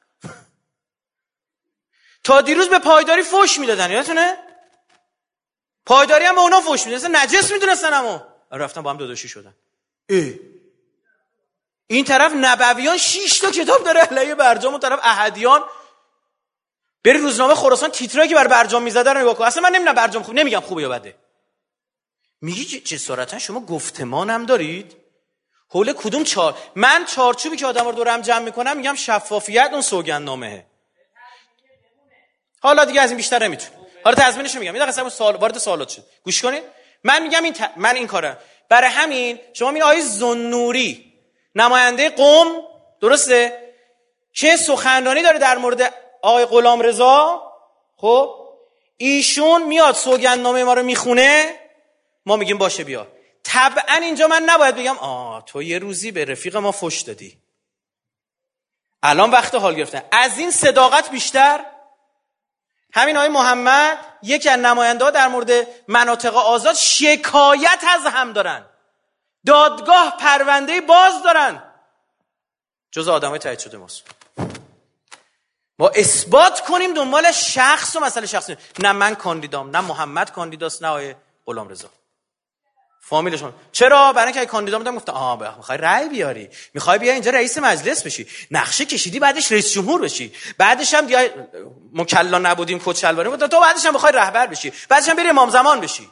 تا دیروز به پایداری فوش میدادن، یادتونه؟ پایداری هم به اونا فوش میدادن، نجس میدونستن، اما رفتن با هم داداشی شدن. اه. این طرف نبویان شش تا کتاب داره علیه برجام، اون طرف احدیان. بری روزنامه خراسان تیترایی که بر برجام میزدن رو نگاه کن. اصلا من نمیدونم برجام خوب، نمیگم خوبه یا بده. میگی جسارتا شما گفتمان هم دارید؟ حول کدوم چهار؟ من چارچوبی که آدم رو دورم جمع میکنم میگم شفافیت اون سوگندنامه. حالا دیگه از این بیشتر نمیتونم. حالا تضمینش رو میگم. یه دقیقه سوال وارد سوالات شد. گوش کنید. من میگم این ت... من این کارم. برای همین شما می آیه زنوری نماینده قم، درسته؟ چه سخنرانی داره در مورد آقای غلامرضا؟ خب ایشون میاد سوگندنامه ما رو میخونه، ما میگیم باشه بیا. طبعا اینجا من نباید بگم آه تو یه روزی به رفیق ما فحش دادی. الان وقت حال گرفتن. از این صداقت بیشتر همین آقای محمد یکی از نماینده‌ها در مورد مناطق آزاد شکایت از هم دارن، دادگاه پرونده باز دارن، جز آدمای تایید شده ماست. ما اثبات کنیم دنبال شخص و مسئله شخصی، نه من کاندیدام، نه محمد کاندیداست، نه آقای غلامرضا فامیلشون. چرا؟ برای اینکه کاندیدا بودم گفتم آها میخوای رأی بیاری، میخوای بیا اینجا رئیس مجلس بشی، نقشه کشیدی بعدش رئیس جمهور بشی، بعدش هم دیگه مکلا نبودیم کت شلواری بود، تو بعدش هم بخوای رهبر بشی، بعدش هم بری امام زمان بشی.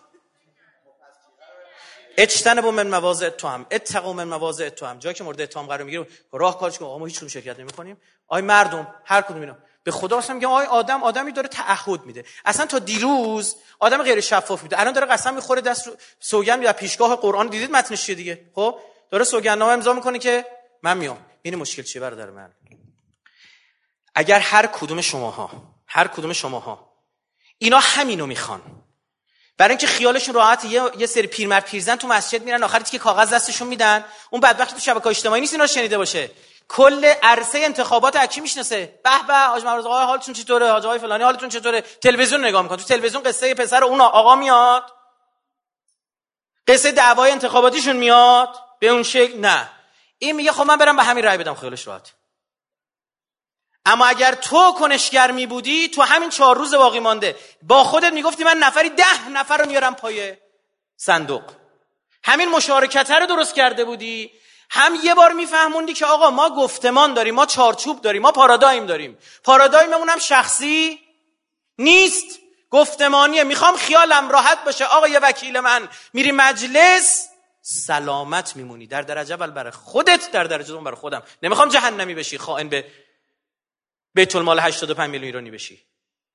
اجتنبوا من مواضع التهم، اتقوا من مواضع التهم. جایی که مورد اتهام قرار میگیره راهکارش که آقا ما هیچ کدوم شرکت نمی‌کنیم. آی مردم هر کدوم اینا به خدا قسم میگم آی آدم آدمی داره تعهد میده. اصلا تا دیروز آدم غیر شفاف میده، الان داره قسم میخوره دست رو سوگند یا پیشگاه قرآن. دیدید متنش چیه دیگه؟ خب داره سوگندنامه امضا میکنه که من میام. این مشکل چیه برادر من؟ اگر هر کدوم شماها هر کدوم شماها اینا همینو میخوان، برای اینکه خیالشون راحت، یه یه سری پیرمرد پیرزن تو مسجد میرن آخرش که کاغذ دستشون میدن، اون بدبخت تو شبکه‌های اجتماعی نیست اینا رو شنیده باشه، کل عرصه انتخابات اکی میشناسه. به به حاج مهروز آقا حالتون چطوره، حاج آقای فلانی حالتون چطوره، تلویزیون نگاه میکنن، تو تلویزیون قصه پسر اون آقا میاد، قصه دعوای انتخاباتیشون میاد به اون شکل. نه، این میگه خب من برم به همین رأی بدم، خیالش راحت. اما اگر تو کنشگر می بودی، تو همین چهار روز باقی مانده با خودت میگفتی من نفری ده نفر رو میارم پای صندوق، همین مشارکت رو درست کرده بودی، هم یه بار میفهموندی که آقا ما گفتمان داریم، ما چارچوب داریم، ما پارادایم داریم، پارادایممون هم شخصی نیست، گفتمانیه. میخوام خیالم راحت باشه آقا یه وکیل من میری مجلس سلامت میمونی، در درجه اول برای خودت، در درجه دوم برای خودم. نمیخوام جهنمی بشی، خائن به بیت المال هشتاد و پنج میلیون ایرانی بشی.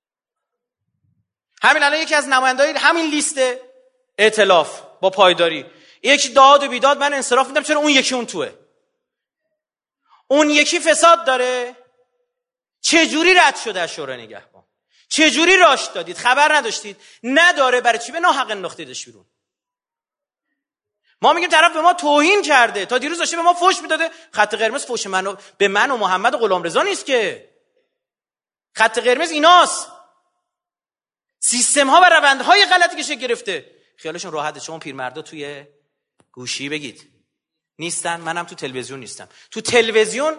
همین الان یکی از نماینده‌های همین لیست ائتلاف با پایداری یکی داد و بیداد، من انصراف میدم چرا اون یکی اون توه، اون یکی فساد داره. چه جوری رد شده از شورای نگهبان؟ چه جوری راش دادید؟ خبر نداشتید؟ نداره، برای چی به ناحق انداختیدش بیرون؟ ما میگیم طرف به ما توهین کرده، تا دیروز داشته به ما فحش میداده. خط قرمز فحش منو به من و محمد و غلامرضا نیست که، خط قرمز ایناست، سیستم ها و روندهای غلطی که شکل گرفته. خیالشون راحته. شما پیرمردا توی گوشی بگید نیستن، منم تو تلویزیون نیستم. تو تلویزیون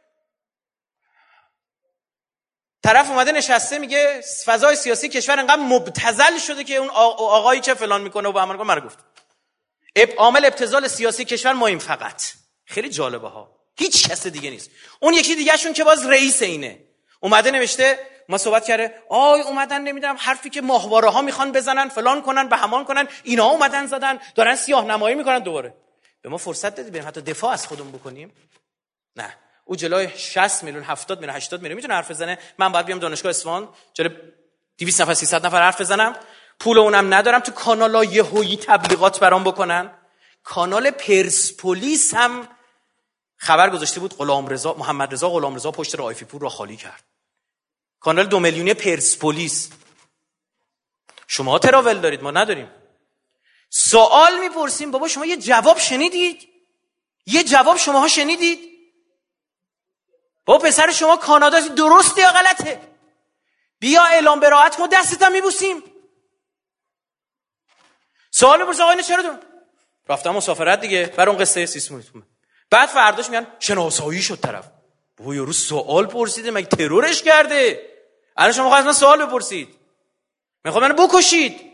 طرف اومده نشسته میگه فضای سیاسی کشور انقدر مبتذل شده که اون آقایی که فلان میکنه و به امر من گفت اب عامل ابتذال سیاسی کشور مایم فقط. خیلی جالبه ها، هیچ کس دیگه نیست. اون یکی دیگه شون که باز رئیس اینه اومده نوشته، ما صحبت کرده آی اومدن نمیدونم حرفی که ماهواره ها میخوان بزنن فلان کنن به همان کنن، اینا اومدن زدن دارن سیاه نمایی میکنن. دوباره به ما فرصت دادید بریم حتی دفاع از خودمون بکنیم؟ نه، او جلوی شصت میلیون هفتاد میلیون هشتاد میلیون میتونه حرف بزنه. من باید بیام دانشگاه اصفهان جلوی دویست نفر سیصد نفر حرف بزنم؟ پول اونم ندارم تو کانال‌های یهویی تبلیغات برام بکنن. کانال پرسپولیس هم خبر گذاشته بود غلامرضا محمد رضا غلامرضا پشت رائفی پور را خالی کرد. کانال دو میلیونی پرسپولیس. شما تراول دارید، ما نداریم. سوال میپرسیم بابا شما یه جواب شنیدید؟ یه جواب شماها شنیدید؟ بابا پسر شما کانادا درسته یا غلطه؟ بیا اعلام براءت کن دستتم میبوسیم. سوال میپرسه آقا اینو چرا دون؟ رفتم مسافرت دیگه برای اون قصه سیسمونیتون. بعد فرداش میگن شناسایی شد طرف. بابا یارو سوال پرسیده مگه ترورش کرده؟ الان شما خواهد من سوال بپرسید، میخواد منو بکشید.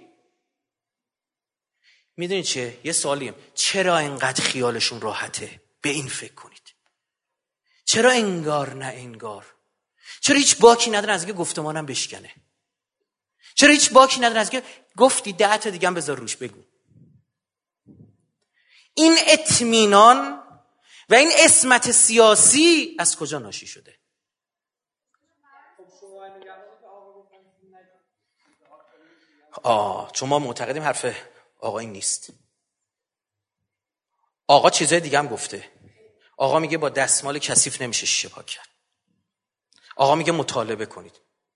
میدونید چه؟ یه سوالیم، چرا انقدر خیالشون راحته؟ به این فکر کنید. چرا انگار نه انگار؟ چرا هیچ باکی ندارن از اینکه گفتمانم بشکنه؟ چرا هیچ باکی ندارن از اینکه گفتی ده تا دیگه هم بذار روش بگو؟ این اطمینان و این عصمت سیاسی از کجا ناشی شده؟ آه چون ما معتقدیم حرف آقا این نیست. آقا چیزای دیگه هم گفته. آقا میگه با دستمال کثیف نمیشه شیشه پاک کرد. آقا میگه مطالبه کنید.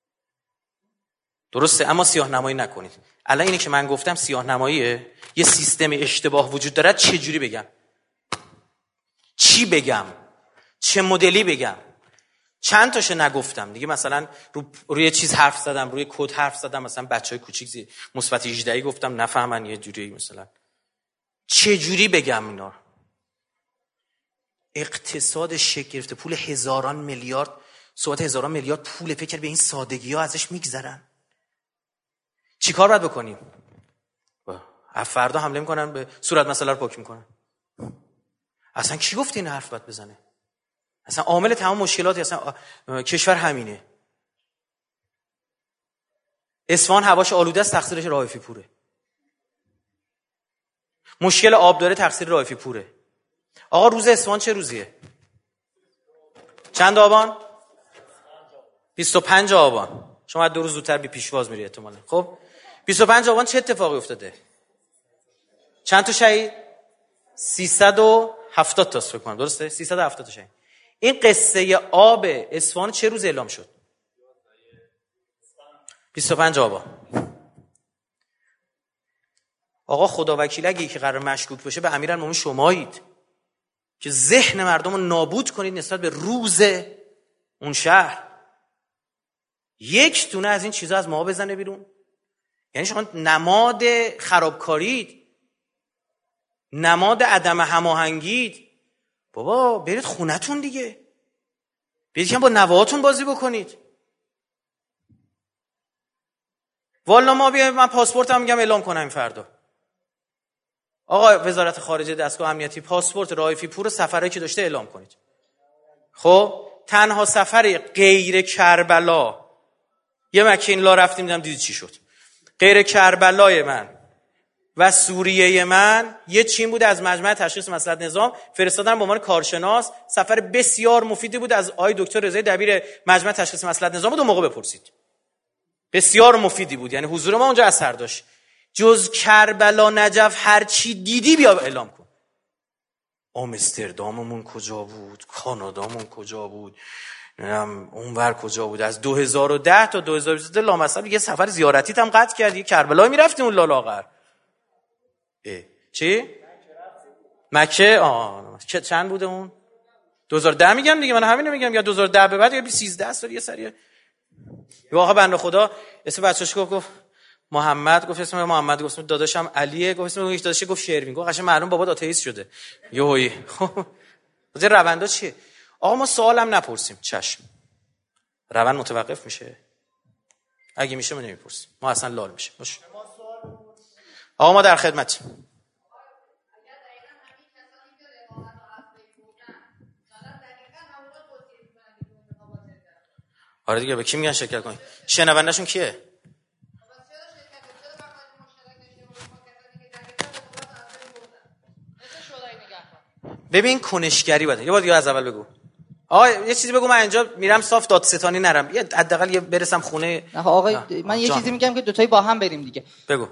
درسته، اما سیاه نمایی نکنید. الان اینه که من گفتم سیاه نماییه، یه سیستم اشتباه وجود داره. چه جوری بگم؟ چی بگم؟ چه مدلی بگم؟ چند تاشو نگفتم دیگه، مثلا رو روی چیز حرف زدم، روی کد حرف زدم، مثلا بچهای کوچیک مثبت هجده گفتم نفهمن یه جوری، مثلا چه جوری بگم اینا؟ اقتصاد شکل گرفته، پول هزاران میلیارد، صحبت هزاران میلیارد پول، فکر به این سادگی‌ها ازش میگذرن. چیکار باید بکنیم؟ فردا حمله میکنن به صورت مسئله رو پاک میکنن. اصلا کی گفت این حرف باید بزنه؟ اصلا عامل تمام مشکلات اصلا کشور همینه. اصفهان هواش آلوده است، تقصیرش رائفی پوره. مشکل آب داره، تقصیر رائفی پوره. آقا روز اصفهان چه روزیه؟ چند آبان؟ بیست و پنج آبان. شما دو روز زودتر بی پیشواز میری احتمالاً. خب بیست و پنج آبان چه اتفاقی افتاده؟ چند تا شهید؟ سیصد و هفتاد تا فکر کنم، درسته؟ سیصد و هفتاد تا شهید. این قصه آب اصفهان چه روز اعلام شد؟ بیست و پنج آبان. آقا خدا وکیل اگه یکی قرار مشکوک باشه به امیرالمومنین شمایید که ذهن مردم رو نابود کنید نسبت به روز اون شهر. یک دونه از این چیزا از ما بزنه بیرون، یعنی شما نماد خرابکارید، نماد عدم هماهنگید. بابا برید خونتون دیگه، برید که با نوهاتون بازی بکنید. والا ما بیایم، من پاسپورتم میگم اعلام کنم این فردا. آقا وزارت خارجه، دستگاه امنیتی، پاسپورت رائفی پور سفرایی که داشته اعلام کنید. خب تنها سفر غیر کربلا، یه مکه این لا رفتیم دیدم دیدید چی شد، غیر کربلای من و سوریه من یه چین بود از مجمع تشخیص مصلحت نظام، فرستادن به عنوان کارشناس. سفر بسیار مفیدی بود، از آقای دکتر رضایی دبیر مجمع تشخیص مصلحت نظام بود، اون موقع بپرسید. بسیار مفیدی بود، یعنی حضور ما اونجا اثر داشت. جز کربلا نجف هر چی دیدی بیا اعلام کن. آمسترداممون کجا بود، کانادامون کجا بود، اونور کجا بود. از دو هزار و ده تا دو هزار و بیست لامصب یه سفر زیارتی هم قطع کردی، کربلا میرفتیم اون لالاغر. چی؟ مکه. آه چند بوده اون؟ دو هزار و ده میگم دیگه، من همین میگم، یا دو هزار و ده به بعد یا سیزده سال یه سریه. یه واقعا بنده خدا اسم بچه‌اش گفت گفت محمد، گفت اسم محمد، گفت اسم داداشم علیه، گفت اسم اون داداشه گفت شروین، گفت قشنگ معلوم بابا آتئیست شده یهویی. خب این روندا چیه؟ آقا ما سوالم نپرسیم، چشم، روند متوقف میشه. اگه میشه ما نمیپرسیم، ما اصلا لال میشه. باشه آقا ما در خدمتیم. آره دیگه، به کی میگن شرکت کنید؟ شنوندهشون کیه؟ ببین کنشگری بده. یه بار دیگه از اول بگو. آقا یه چیزی بگو، من اینجا میرم صاف دادستانی نرم، یه حداقل یه برسم خونه. نه آقا من یه جان. چیزی میگم که دوتایی با هم بریم دیگه. بگو.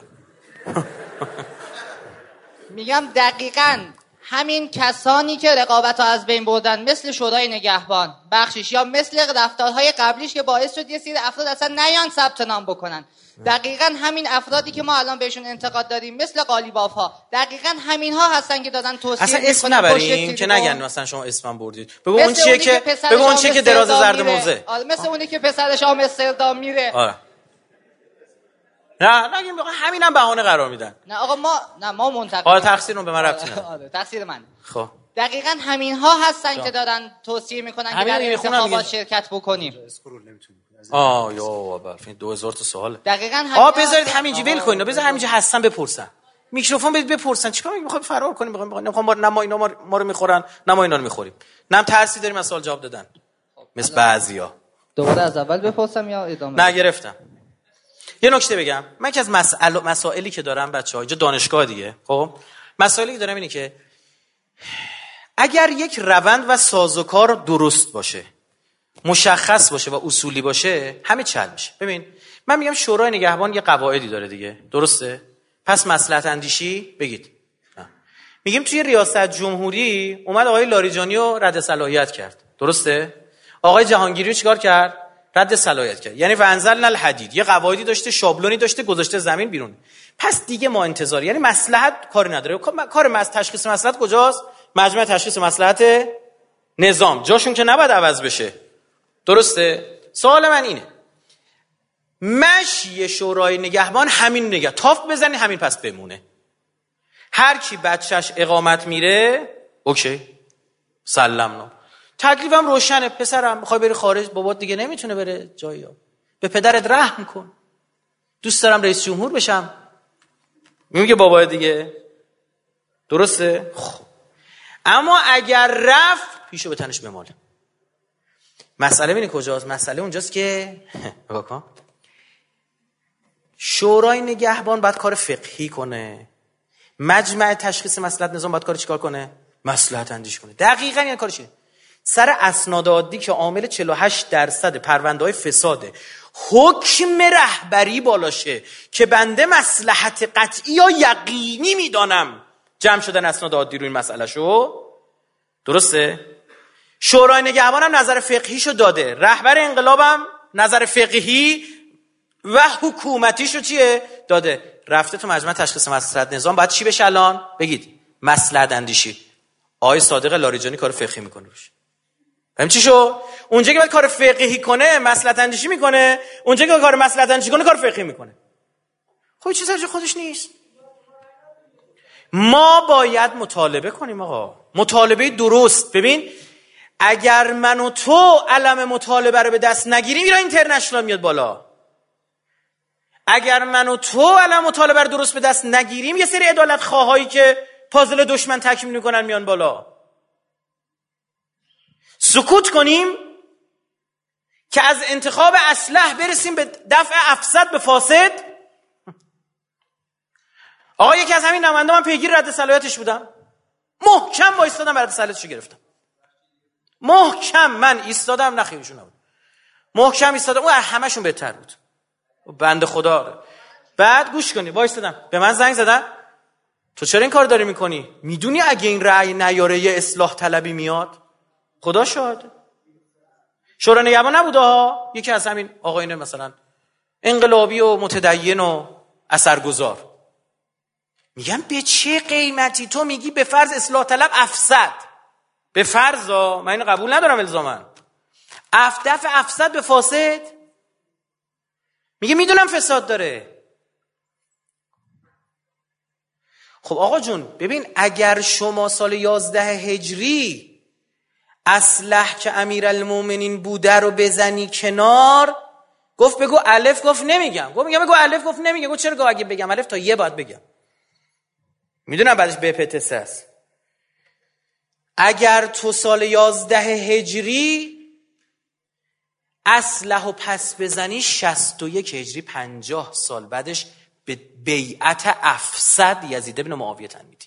میگم دقیقاً همین کسانی که رقابت ها از بین بردن، مثل شورای نگهبان بخشش، یا مثل رفتارهای قبلیش که باعث شد یه سری افراد اصلا نیان ثبت نام بکنن، دقیقاً همین افرادی که ما الان بهشون انتقاد داریم مثل قالیباف ها، دقیقاً همین ها هستن که دادن توصیه اصلا اسم نبریم که نگن مثلا شما اسمم بردید. بگو اون چیه که بگو اون چیه که دراز زرد موزه، مثل اونی که پسرش آمستردام میره. آره نه نگیم همینم بهانه قرار میدن. نه آقا ما نه ما منتقد. آره تقصیرون به من ربطی نداره. آره تقصیر من. خب دقیقاً همین ها هستن جا. که دارن توصیه میکنن که در انتخابات شرکت بکنیم. آه یا بابا دو هزار تا سوال. دقیقاً همین. آ بذارید همینجوری ول کنین، بذار همینجوری هستن بپرسن. میکروفون بدید بپرسن. چیکار میخوایم فرار کنیم؟ میخوایم نمیخوام ما نه ما اینا ما رو میخورن نه ما اینا رو میخوریم. نه ترسی داریم از سوال جواب دادن. مثل بعضیا. دوباره از اول بپرسم یا ادامه؟ نه گرفتم. یه نکته بگم، من که از مسائل مسائلی که دارم بچه‌ها اینجا دانشگاه دیگه، خب مسائلی که دارم اینه که اگر یک روند و سازوکار درست باشه، مشخص باشه و اصولی باشه، همه چل میشه. ببین من میگم شورای نگهبان یه قواعدی داره دیگه، درسته؟ پس مصلحت اندیشی بگید. نه. میگیم توی ریاست جمهوری اومد آقای لاریجانی رو رد صلاحیت کرد، درسته؟ آقای جهانگیری رو چیکار کرد؟ رد صلاحیت کرد. یعنی ونزلنا الحدید، یه قواعدی داشته، شابلونی داشته، گذاشته زمین بیرون. پس دیگه ما انتظار، یعنی مصلحت کاری نداره. کار مس تشخیص مصلحت کجاست؟ مجمع تشخیص مصلحت نظام. جاشون که نباید عوض بشه. درسته؟ سوال من اینه، مشی شورای نگهبان همین نگه تاف بزنی همین پس بمونه. هر کی بچهش اقامت میره اوکی سلام. تکلیفم روشنه، پسرم میخوای بری خارج، بابات دیگه نمیتونه بره جایی، به پدرت رحم کن، دوست دارم رئیس جمهور بشم، میگه بابا دیگه، درسته؟ خب اما اگر رفت پیشو به تنش بماله. مسئله ببین کجاست؟ مسئله اونجاست که بکن شورای نگهبان باید کار فقهی کنه، مجمع تشخیص مصلحت نظام باید کار چیکار کنه؟ مصلحت اندیشی کنه. دقیقاً این کار چیه؟ سر اسناد عادی که عامل چهل و هشت درصد پرونده‌های فساده، حکم رهبری بالاشه که بنده مصلحت قطعی یا یقینی میدانم جمع شدن اسناد عادی رو این مسئله شو، درسته؟ شورای نگهبان هم نظر فقهیشو داده، رهبر انقلابم نظر فقهی و حکومتیشو چیه؟ داده. رفته تو مجمع تشخیص مصلحت نظام، باید چی بشه الان؟ بگید مصلحت اندیشی. آقای صادق لاریجانی کار فقهی میکنه روش. ببین چی شو؟ اونجا که باید کار فقهی کنه مصلحت اندیشی میکنه، اونجا که کار مصلحت اندیشی کنه کار فقهی میکنه. خب چیز سر خودش نیست. ما باید مطالبه کنیم آقا، مطالبه درست. ببین اگر من و تو علم مطالبه رو به دست نگیریم ایران اینترنشنال میاد بالا. اگر من و تو علم مطالبه رو درست به دست نگیریم یه سری عدالت خواهایی که پازل دشمن تکمیل میکنن میان بالا. سکوت کنیم که از انتخاب اصلح برسیم به دفع افسد به فاسد. آقا یکی از همین نماینده من پیگیر رد صلاحیتش بودم، محکم وایستادم رد صلاحیتشو گرفتم، محکم من ایستادم، نه خیلیشون نبود، محکم ایستادم، اون همشون بهتر بود بنده خدا. بعد گوش کنی وایستادم، به من زنگ زدن تو چرا این کار داری میکنی؟ میدونی اگه این رأی نیاره یه اصلاح طلبی میاد؟ خدا شاهد شورای نگهبان نبوده ها، یکی از همین آقایون مثلا انقلابی و متدین و اثرگذار. میگم به چه قیمتی تو میگی به فرض اصلاح طلب افسد، به فرض ها، من اینو قبول ندارم الزامن، دفع افسد به فاسد. میگه میدونم فساد داره. خب آقا جون ببین اگر شما سال یازده هجری اصلح که امیرالمومنین بوده رو بزنی کنار، گفت بگو الف، گفت نمیگم، گفت میگم بگو الف، گفت نمیگم، گفت چرا؟ گفت اگه بگم الف تا یه باید بگم، میدونم بعدش به پتس است. اگر تو سال یازده هجری اصلح و پس بزنی شصت و یک هجری پنجاه سال بعدش به بیعت افسد یزید ابن معاویه تن میدی.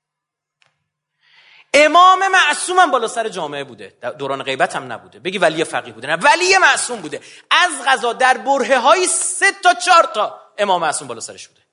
امام معصوم هم بالا سر جامعه بوده، دوران غیبت هم نبوده، بگی ولی فقیه بوده، نه ولی معصوم بوده. از قضا در برهه های سه تا چهار تا امام معصوم بالا سرش بوده.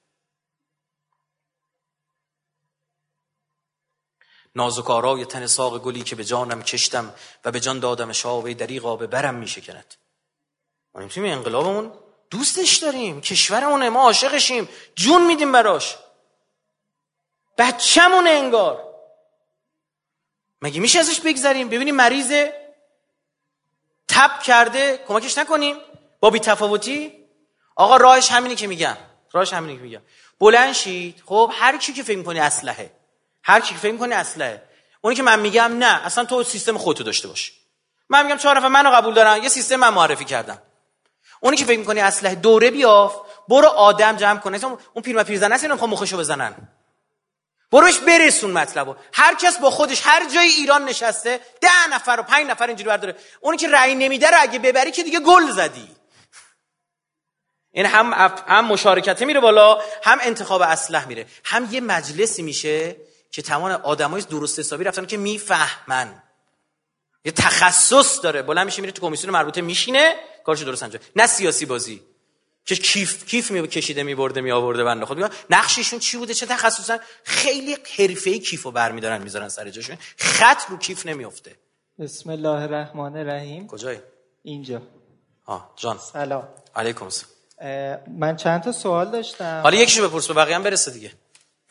نازکارای تن ساق گلی که به جانم کشتم و به جان دادم شاوه دریغا به برم می شکند. ما نمیتونیم انقلابمون دوستش داریم، کشورمونه، ما عاشقشیم، جون میدیم براش، بچه‌مونه انگار. مگه میشه ازش بگذریم؟ ببینیم مریضه تب کرده کمکش نکنیم با بی‌تفاوتی؟ آقا راهش همینی که میگم، راهش همینی که میگم، بلند شید. خب هر کی که فکر می‌کنی اسلحه، هر کی که فکر می‌کنی اسلحه، اونی که من میگم نه اصلا تو سیستم خودتو داشته باش. من میگم چهار نفر منو قبول دارن، یه سیستم من معرفی کردم. اونی که فکر می‌کنی اسلحه دوره بیاف، برو آدم جمع کن، اون پیر و پیرزن هست اینا میخوام مخشو بزنن، برو بهش برسون مطلبو. هر کس با خودش هر جای ایران نشسته ده نفر و پنج نفر اینجوری برداره، اونی که رأی نمیده رو اگه ببری که دیگه گل زدی. این هم هم مشارکته میره بالا، هم انتخاب اسلحه میره، هم یه مجلسی میشه که تمام آدمای درست حسابی رفتن که میفهمن، یه تخصص داره، بلند میشه میره تو کمیسیون مربوطه میشینه کارشو درست انجام، نه سیاسی بازی که کیف کیف می کشیده میبرده می آورده. بنده خود میگم نقششون چی بوده، چه تخصصن، خیلی حرفه‌ای کیفو برمیدارن میذارن سر جاشون، خط رو کیف نمیافته. بسم الله الرحمن الرحیم. کجایی؟ اینجا. آه جان. سلام. علیکم السلام. من چند تا سوال داشتم. حالا یکیشو بپرس به بقیه هم برسه دیگه.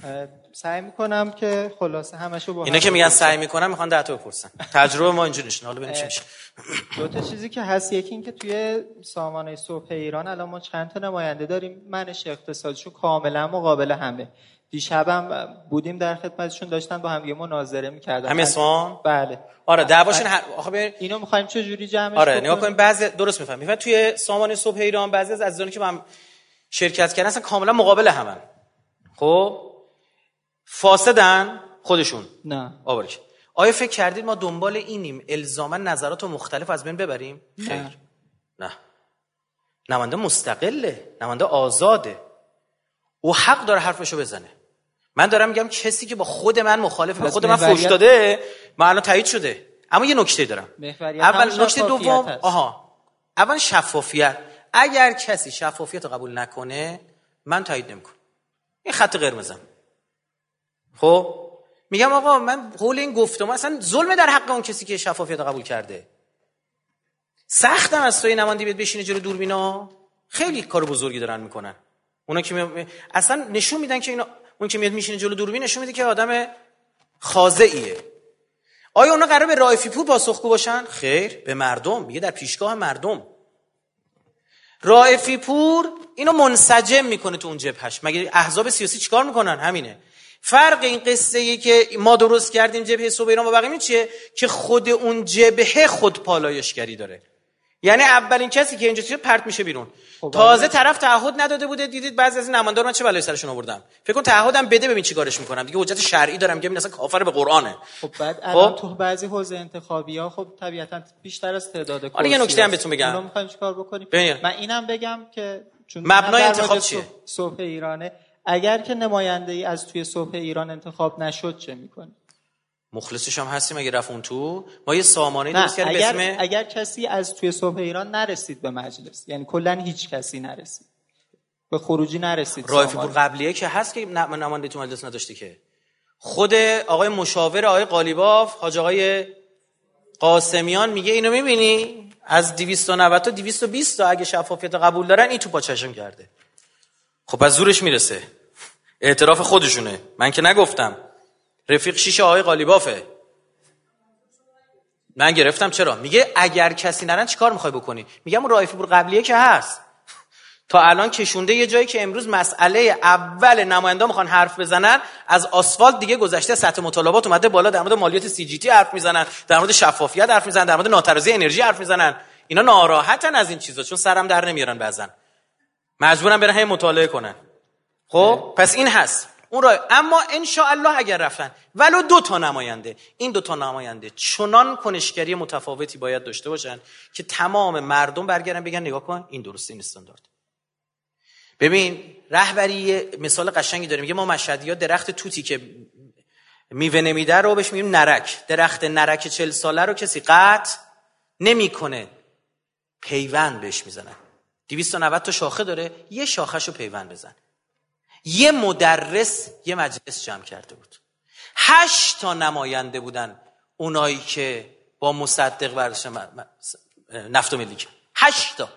سعی میکنم که خلاصه همشو با اینا که میگن سعی میکنم میخوان ده تا بپرسن. تجربه ما اینجوری نشه. حالا ببینیم چی میشه. دو تا چیزی که هست، یکی این که توی سامانه صبح ایران الان ما چند تا نماینده داریم، منش اقتصادیشون کاملا مقابل همه. دیشبم بودیم در خدمتشون، داشتن با هم یه مناظره می‌کردن. همین اصفهان؟ بله. آره دعواشون هر... آخه ببین اینو می‌خوایم چه جوری جمعش آره بکنیم؟ نگاه کنیم، بعضی درست می‌فهمم. میفهمن توی سامانه صبح ایران بعضی از عزیزانی که با هم شرکت کردن اصلا کاملا مقابل همن. خب فاسدن خودشون. نه. آبرک. آیا فکر کردید ما دنبال اینیم الزاما نظرات مختلف از بین ببریم؟ خیر. نه. نماینده مستقله، نماینده آزاده. او حق داره حرفشو بزنه. من دارم میگم کسی که با خود من مخالفه، به خود من فوش داده، من الان تایید شده. اما یه نکته دارم. اول نکته دوم، آها. اول شفافیت. اگر کسی شفافیت رو قبول نکنه، من تایید نمیکنم. این خط قرمزم. خب میگم آقا من قول این گفتم اصلا ظلم در حق اون کسی که شفافیت رو قبول کرده. سختم از توی نمایندگی بیاد بشینه جلو دوربینا. خیلی کار بزرگی دارن میکنن. اونا که می... اصلا نشون میدن که اینا، اون که میاد میشینه جلو دوربین نشون میده که آدم خاضعیه. آیا اونا قراره به رائفی پور پاسخگو باشن؟ خیر، به مردم، میگه در پیشگاه مردم. رائفی پور اینو منسجم میکنه تو اون جبهش. مگه احزاب سیاسی چیکار میکنن؟ همینه. فرق این قصه ای که ما درست کردیم جبهه صبح ایران با بقیه چیه؟ که خود اون جبهه خود پالایشگری داره. یعنی اولین کسی که اینجا چیه پرت میشه بیرون. تازه طرف تعهد نداده بوده، دیدید بعضی از این نمایندگان من چه بلایی سرشون آوردم. فکر کن تعهدم بده ببین چیکارش میکنم. دیگه حجت شرعی دارم، میگم این اصلا کافر به قرآنه. خب بعد الان تو بعضی حوزه انتخابی‌ها خب طبیعتاً بیشتر از تعداد کرسی. آره یه نکته هم بهتون بگم. ما می‌خوایم چیکار بکنیم؟ ببین. من اینم بگم که چون مبنای انتخاب چیه؟ صبح ایرانه. اگر که نماینده‌ای از توی صبح ایران انتخاب نشد چه می‌کنی؟ مخلصش هم هستیم. اگه رفت تو ما یه سامانه درست کردیم به اسم اگر کسی از توی صبح ایران نرسید به مجلس، یعنی کلا هیچ کسی نرسید، به خروجی نرسید، رائفی پور قبلیه که هست که نماینده تو مجلس نداشته که خود آقای مشاور آقای قالیباف حاج آقای قاسمیان میگه اینو میبینی از دویست و نود تا دویست و بیست تا اگه شفافیت قبول دارن این تو پاچشم کرده. خب از زورش میرسه، اعتراف خودشونه، من که نگفتم. رفیق شیش آقای قالیبافه. من گرفتم چرا؟ میگه اگر کسی نرن چیکار میخوای بکنی؟ میگم رائفی پور قبلیه که هست تا الان کشونده یه جایی که امروز مسئله اول نماینده میخوان حرف بزنن از آسفالت دیگه گذشته، سطح مطالبات اومده بالا، در مورد مالیات سی جی تی حرف میزنن، در مورد شفافیت حرف میزنن، در مورد ناترازی انرژی حرف میزنن. اینا ناراحتن از این چیزا چون سرم در نمیارن، بعضن مجبورن برن همین مطالعه کنن. خب پس این هست اون راه. اما ان شاء الله اگر رفتن ولو دو تا نماینده، این دو تا نماینده چنان کنشگری متفاوتی باید داشته باشن که تمام مردم برگردن بگن نگاه کن این درسته، این استاندارد. ببین رهبری مثال قشنگی داره، میگه ما مشهدی‌ها درخت توتی که میوه نمیده رو بهش میگیم نرک. درخت نرک چهل ساله رو کسی قطع نمیکنه، پیوند بهش میزنن. دویست و نود تا شاخه داره، یه شاخه‌شو پیوند بزن. یه مدرس یه مجلس جمع کرده بود، هشت تا نماینده بودن اونایی که با مصدق ورزش نفت و ملی کرد. هشت تا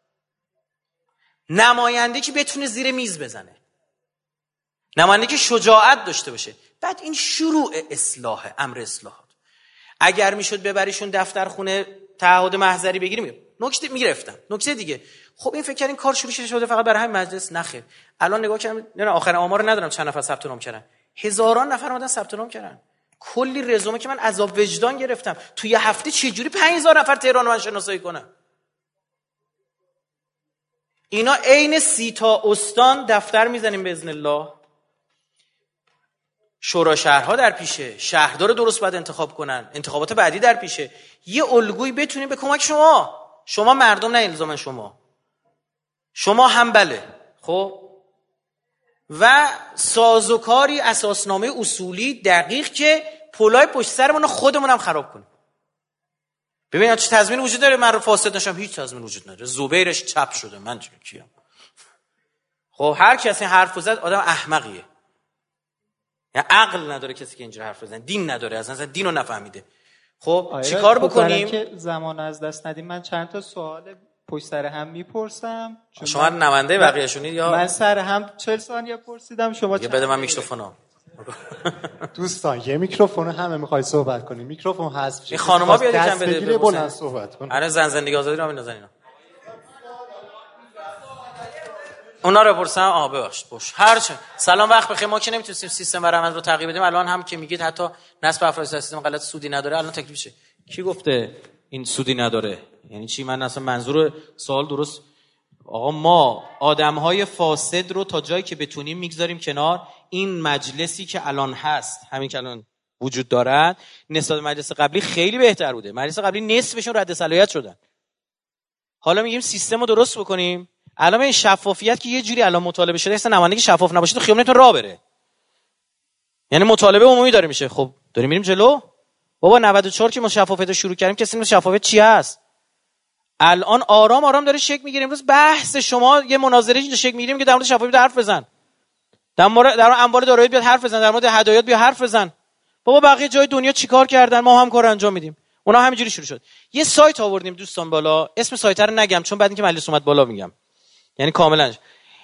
نماینده که بتونه زیر میز بزنه، نماینده که شجاعت داشته باشه. بعد این شروع اصلاح امر اصلاحات. اگر میشد ببریشون دفتر خونه تعهد محضری بگیریم نکته میگرفتم. نکته دیگه، خب این فکر کردین کار شروع شده فقط برای همین مجلس؟ نخیر. الان نگاه کردم، نه آخر آمار رو ندارم چند نفر ثبت نام کردن، هزاران نفر اومدن ثبت نام کردن. کلی رزومه که من عذاب وجدان گرفتم. تو یه هفته چه جوری پنج هزار نفر تهران من شناسایی کنم؟ اینا عین سی تا استان دفتر میزنیم باذن الله. شورا شهرها در پیشه، شهردار درست باید انتخاب کنن، انتخابات بعدی در پیشه. یه الگویی بتونیم به کمک شما، شما مردم نه الزاما شما شما هم بله. خب و سازوکاری اساسنامه اصولی دقیق که پلای پشت سرمون خودمون هم خراب کنیم. ببین چه تضمین وجود داره من رو فاسد نشم؟ هیچ تضمین وجود نداره. زبیرش چپ شده، من چه کیم؟ خب هر کسی حرف زد آدم احمقیه، یعنی عقل نداره کسی که اینجوری حرف بزنه، دین نداره، اصلا دینو نفهمیده. خب چیکار بکنیم که زمان از دست ندیم؟ من چند تا سوال پشت سر هم میپرسم. شما نماینده بقیه‌شونید یا من سر هم چهل ثانیه پرسیدم، شما یه بده من میکروفونو. دوستان یه میکروفون همه میخوای صحبت کنی، میکروفون حذف شه. این خانوما بیاد یکم بده بلند صحبت کن. الان زن زندگی آزادی رو بندازن اینا. اونا رو بپرسم. آ ببخشید باش. هر چه سلام وقت بخیر. ما که نمیتونیم سیستم برآمد رو تغییر بدیم. الان هم که میگید حتی نصب افراد سیستم غلط سودی نداره، الان تکلیف شه. کی گفته این سودی نداره؟ یعنی چی؟ من اصلا منظور سوال درست. آقا ما آدم‌های فاسد رو تا جایی که بتونیم میگذاریم کنار. این مجلسی که الان هست، همین که الان وجود دارد، نسبت به مجلس قبلی خیلی بهتر بوده. مجلس قبلی نصفشون رد صلاحیت شدن. حالا میگیم سیستم رو درست بکنیم. الان این شفافیت که یه جوری الان مطالبه شده، اصلا نماینده که شفاف نباشه تو خیابون نمیتونه راه بره. یعنی مطالبه عمومی داره میشه. خب داریم میریم جلو. بابا نود و چهار که ما شفافیت رو شروع کردیم، کسی نمیدونه شفافیت چی هست. الان آرام آرام داره شکل میگیره. امروز بحث شما یه مناظره اینجا شکل میگیریم که در مورد شفافیت حرف بزن. در مورد در مورد اموال دارایی بیاد حرف بزن، در مورد هدایات بیا حرف بزن. بابا بقیه جای دنیا چیکار کردن؟ ما هم کار انجام میدیم. اونا همینجوری شروع شد. یه سایت آوردیم دوستان بالا. اسم سایت رو نگم چون بعد اینکه مجلس اومد بالا میگم. یعنی کاملا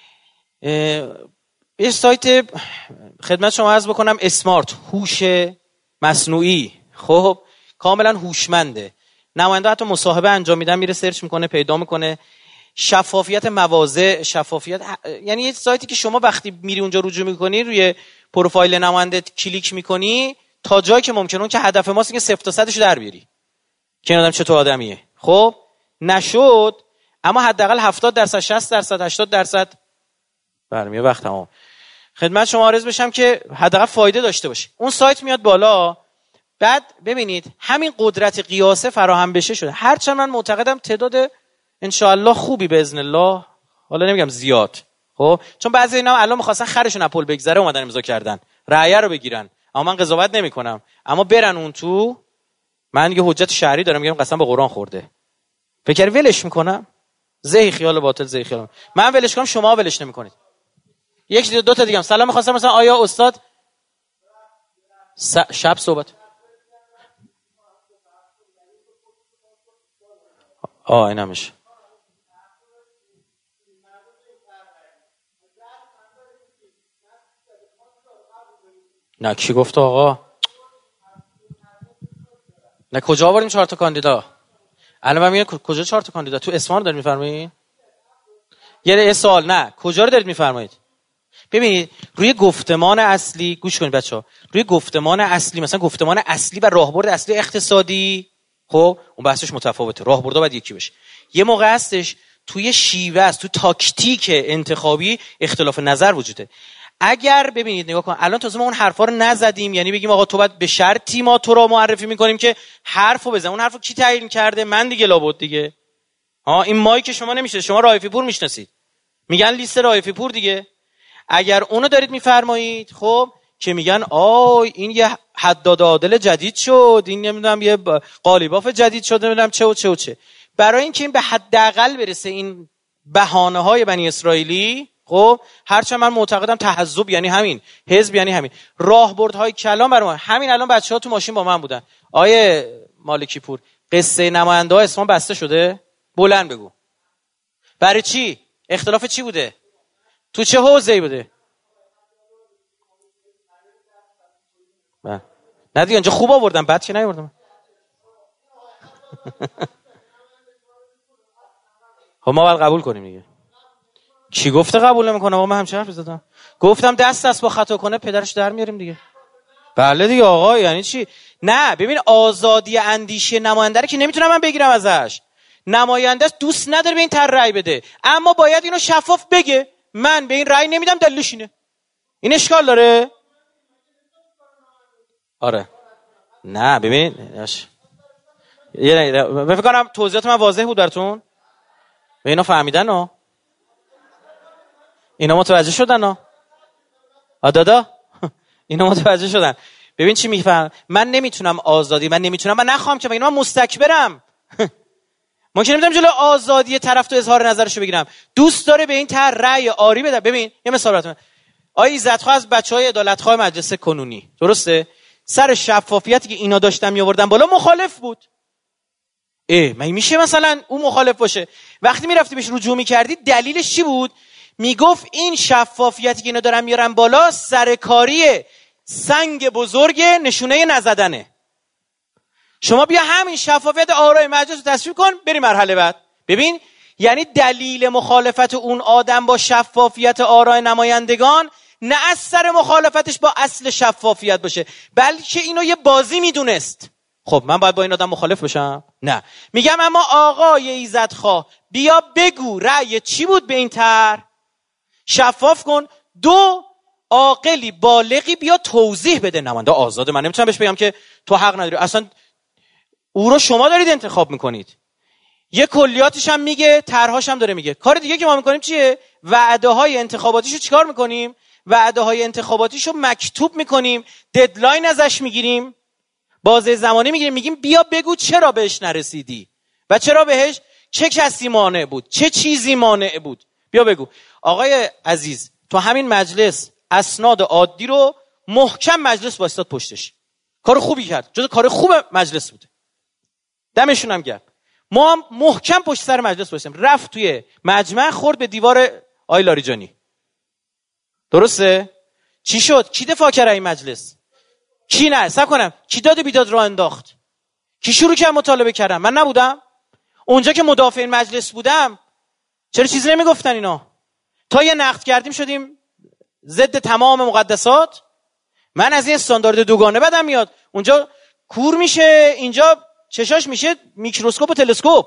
یه سایت خدمت شما عرض بکنم، اسمارت، هوش مصنوعی، خب کاملا هوشمنده. نماینده حتی مصاحبه انجام میدن میره سرچ میکنه پیدا میکنه. شفافیت مواضع، شفافیت، یعنی یه سایتی که شما وقتی میری اونجا رجوع میکنی روی پروفایل نماینده کلیک میکنی تا جایی که ممکنه، اون که هدف ماست اینکه صفر تا صدشو در بیاری که این آدم چطور آدمیه. خب نشد، اما حداقل هفتاد درصد، شصت درصد، هشتاد درصد برمیاد وقت تمام. خدمت شما عرض بشم که حداقل فایده داشته باشه. اون سایت میاد بالا. بعد ببینید همین قدرت قیاسه فراهم بشه شده. هرچند من معتقدم تعداد انشاءالله خوبی به اذن الله، حالا نمیگم زیاد، خب چون بعضی اینا الان می‌خواستن خرشون اپل بگذره اومدن امضا کردن رأی رو بگیرن، اما من قضاوت نمی‌کنم، اما برن اون تو. من دیگه حجت شرعی دارم، میگم قسم به قرآن خورده. فکر ولش میکنم؟ زهی خیال باطل، زهی خیال. من ولش کنم شما ولش نمی‌کنید. یک دو تا دیگه هم سلام می‌خواستم مثلا آیا استاد س... شب صحبت آه این همشه. نه کی گفت آقا؟ نه کجا آوردیم چهار تا کاندیدا؟ الان من میگم کجا چهار تا کاندیدا؟ تو اصفهان دارید میفرمایید؟ یه سوال، نه کجا رو دارید میفرمایید؟ ببینید روی گفتمان اصلی گوش کنید بچه‌ها، روی گفتمان اصلی مثلا گفتمان اصلی و راهبرد اصلی اقتصادی، خب اون بحثش متفاوته، راهبردها باید یکی بشه. یه موقع هستش توی شیوه است، تو تاکتیک انتخابی اختلاف نظر وجوده. اگر ببینید نگاه کن الان تازه ما اون حرفا رو نزدیم، یعنی بگیم آقا تو باید به شرطی ما تو رو معرفی میکنیم که حرفو بزن. اون حرفو کی تعیین کرده؟ من دیگه لابد دیگه. ها این مایک شما نمیشه، شما رایفی پور میشناسید، میگن لیست رایفی پور دیگه. اگر اونو دارید میفرمایید خب که میگن آی این یه حداد عادل جدید شد، این نمیدونم یه قالیباف جدید شد، نمیدونم چه و چه و چه. برای اینکه این به حداقل برسه این بهانه‌های بنی اسرائیلی، خب هرچند من معتقدم تحزب یعنی همین، حزب یعنی همین، راهبردهای کلام برام همین. الان بچه‌ها تو ماشین با من بودن. آیه مالکی پور قصه نماینده‌ها اسمان بسته شده؟ بلند بگو. برای چی؟ اختلاف چی بوده؟ تو چه حوزه‌ای بوده؟ من نه دیگه اینجا خوب آوردم، بد که نیاوردم. خب ما باید قبول کنیم دیگه. کی گفته قبول نمیکنه؟ ما همچین حرفی زدم. گفتم دست دست با خطا کنه پدرش در میاریم دیگه. بله دیگه آقا، یعنی چی؟ نه ببین آزادی اندیشه نماینده رو که نمیتونم من بگیرم ازش. نماینده دوست نداره به این طرح رأی بده، اما باید اینو شفاف بگه من به این رأی نمیدم دلیلش اینه. این اشکال داره؟ آره. نه ببین یه من فکر کنم توضیحات من واضح بود براتون. به اینا فهمیدن ها؟ اینا متوجه شدن ها؟ آ دادا اینا متوجه شدن. ببین چی میفهم، من نمیتونم آزادی، من نمیتونم، من نخوام که بگم من مستکبرم. من که نمیتونم جلو آزادی طرف تو اظهار نظرشو بگیرم. دوست داره به این طرح رأی آری بده. ببین یه مثال براتون. آقای عزت‌خواه از بچهای عدالت‌خواه مجلس کنونی، درسته؟ سر شفافیتی که اینا داشتن میآوردن بالا مخالف بود. اه من میشه مثلا اون مخالف باشه؟ وقتی میرفتی بهش رجوع میکردی دلیلش چی بود؟ میگفت این شفافیتی که اینا دارن میارن بالا سرکاری سنگ بزرگ نشونه نزدنه. شما بیا همین شفافیت آرای مجلس رو تصویب کن بری مرحله بعد. ببین یعنی دلیل مخالفت اون آدم با شفافیت آرای نمایندگان نه از سر مخالفتش با اصل شفافیت باشه، بلکه اینو یه بازی میدونست. خب من باید با این آدم مخالف باشم؟ نه. میگم اما آقای ایزدخواه بیا بگو رأی چی بود به این طرح، شفاف کن. دو، عاقلی بالغی بیا توضیح بده. نماینده آزاده، من نمیتونم بهش بگم که تو حق نداری، اصلا او رو شما دارید انتخاب میکنید. یه کلیاتش هم میگه، طرحاش هم داره میگه. کار دیگه که ما میکنیم چیه؟ وعده های انتخاباتیشو چیکار میکنیم؟ وعده های انتخاباتیشو مکتوب میکنیم، ددلاین ازش میگیریم، بازه زمانی میگیریم، میگیم بیا بگو چرا بهش نرسیدی و چرا بهش، چه کسی مانع بود، چه چیزی مانع بود، بیا بگو. آقای عزیز تو همین مجلس اسناد عادی رو محکم مجلس واسطاد پشتش، کار خوبی کرد، جز کار خوب مجلس بوده، دمشون هم گرم. ما هم محکم پشت سر مجلس باشیم. رفت توی مجمع خورد به دیوار آی لاریجانی، درسته؟ چی شد؟ کی دفاع کرد این مجلس؟ کی نه؟ سب کنم کی داد بیداد راه انداخت؟ کی شروع کرد مطالبه کردن؟ من نبودم اونجا که مدافع این مجلس بودم؟ چرا چیزی نمیگفتن اینا؟ تا یه نقد کردیم شدیم ضد تمام مقدسات. من از این استاندارد دوگانه بدم میاد. اونجا کور میشه، اینجا چشاش میشه میکروسکوپ و تلسکوپ.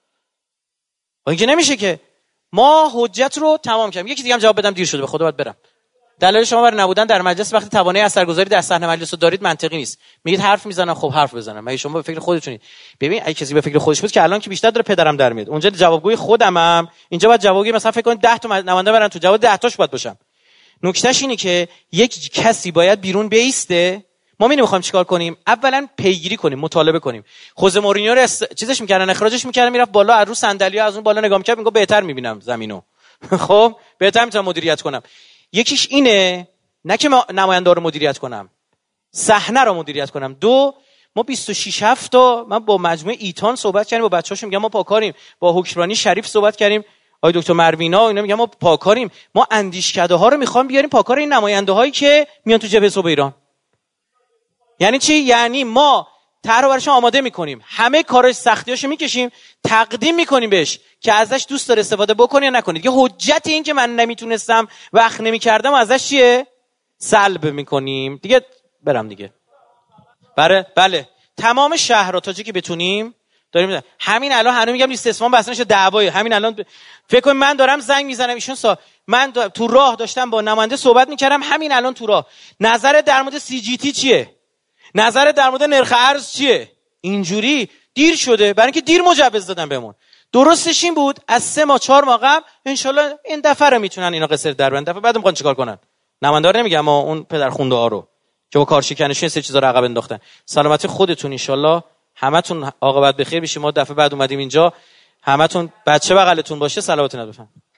اینکه نمیشه که. ما حجت رو تمام کردیم. یکی دیگه هم جواب بدم دیر شده، به خدا باید برم. دلیل شما برای نبودن در مجلس وقتی توانایی اثرگذاری در صحنه مجلس رو دارید منطقی نیست. میگید حرف میزنن، خب حرف بزنن. مگه شما به فکر خودتونید؟ ببین اگه کسی به فکر خودش بود که الان که بیشتر داره پدرم در میاد. اونجا جوابگوی خودمم، اینجا باید جوابگوی مثلا فکر کنید ده تا نماینده برن تو، جواب ده تاش باید باشم. نکتهش اینه که یک کسی باید بیرون بیسته. ما می نمیخوایم چیکار کنیم؟ اولا پیگیری کنیم، مطالبه کنیم. خوزه مورینیو رو اس... چیزش میکردن، اخراجش میکردن، میرفت بالا از رو صندلی‌ها از اون بالا نگاه میکرد، میگه بهتر میبینم زمینو. خب بهتر میتونم مدیریت کنم. یکیش اینه، نه که ما نماینده رو مدیریت کنم، صحنه رو مدیریت کنم. دو، ما بیست و شش هفت تا من با مجموعه ایتان صحبت کردیم، با بچه‌هاشون میگم ما پاکاریم، با حکمرانی شریف صحبت کردیم، آقای دکتر مروینا اینا میگم ما پاکاریم. ما اندیشکده ها رو میخوام بیاریم پاکار این نماینده هایی که میان تو جبهه صبح ایران. یعنی چی؟ یعنی ما طرح براشون آماده میکنیم، همه کارش سختیاشو میکشیم، تقدیم میکنیم بهش که ازش دوست داره استفاده بکنه یا نکنه. دیگه حجت این که من نمیتونستم وقت نمیکردم ازش چیه؟ سلب میکنیم دیگه. برم دیگه. بله بله تمام شهرها تا جایی که بتونیم داریم. همین الان هنوز میگم لیست اسمان بسته نشه، دعوای همین الان ب... فکر کن من دارم زنگ میزنم ایشون سا... من دا... تو راه داشتم با نماینده صحبت میکردم، همین الان تو راه نظر در مورد سی جی تی چیه؟ نظر در مورد نرخ ارز چیه؟ اینجوری دیر شده، برای اینکه دیر مجوز دادن بهمون. درستش این بود از سه ماه چهار ماه قبل انشالله این دفعه رو میتونن اینا قصر در بیارن. دفعه بعد میخوان چیکار کنن؟ نماینده رو نمیگم، ما اون پدر خونده ها رو که با کارشکنشون سه چیزا رو عقب انداختن. سلامتی خودتون انشالله همتون عاقبت بخیر بشید. ما دفعه بعد اومدیم اینجا همتون بچه بغلتون باشه. صلوات نبی.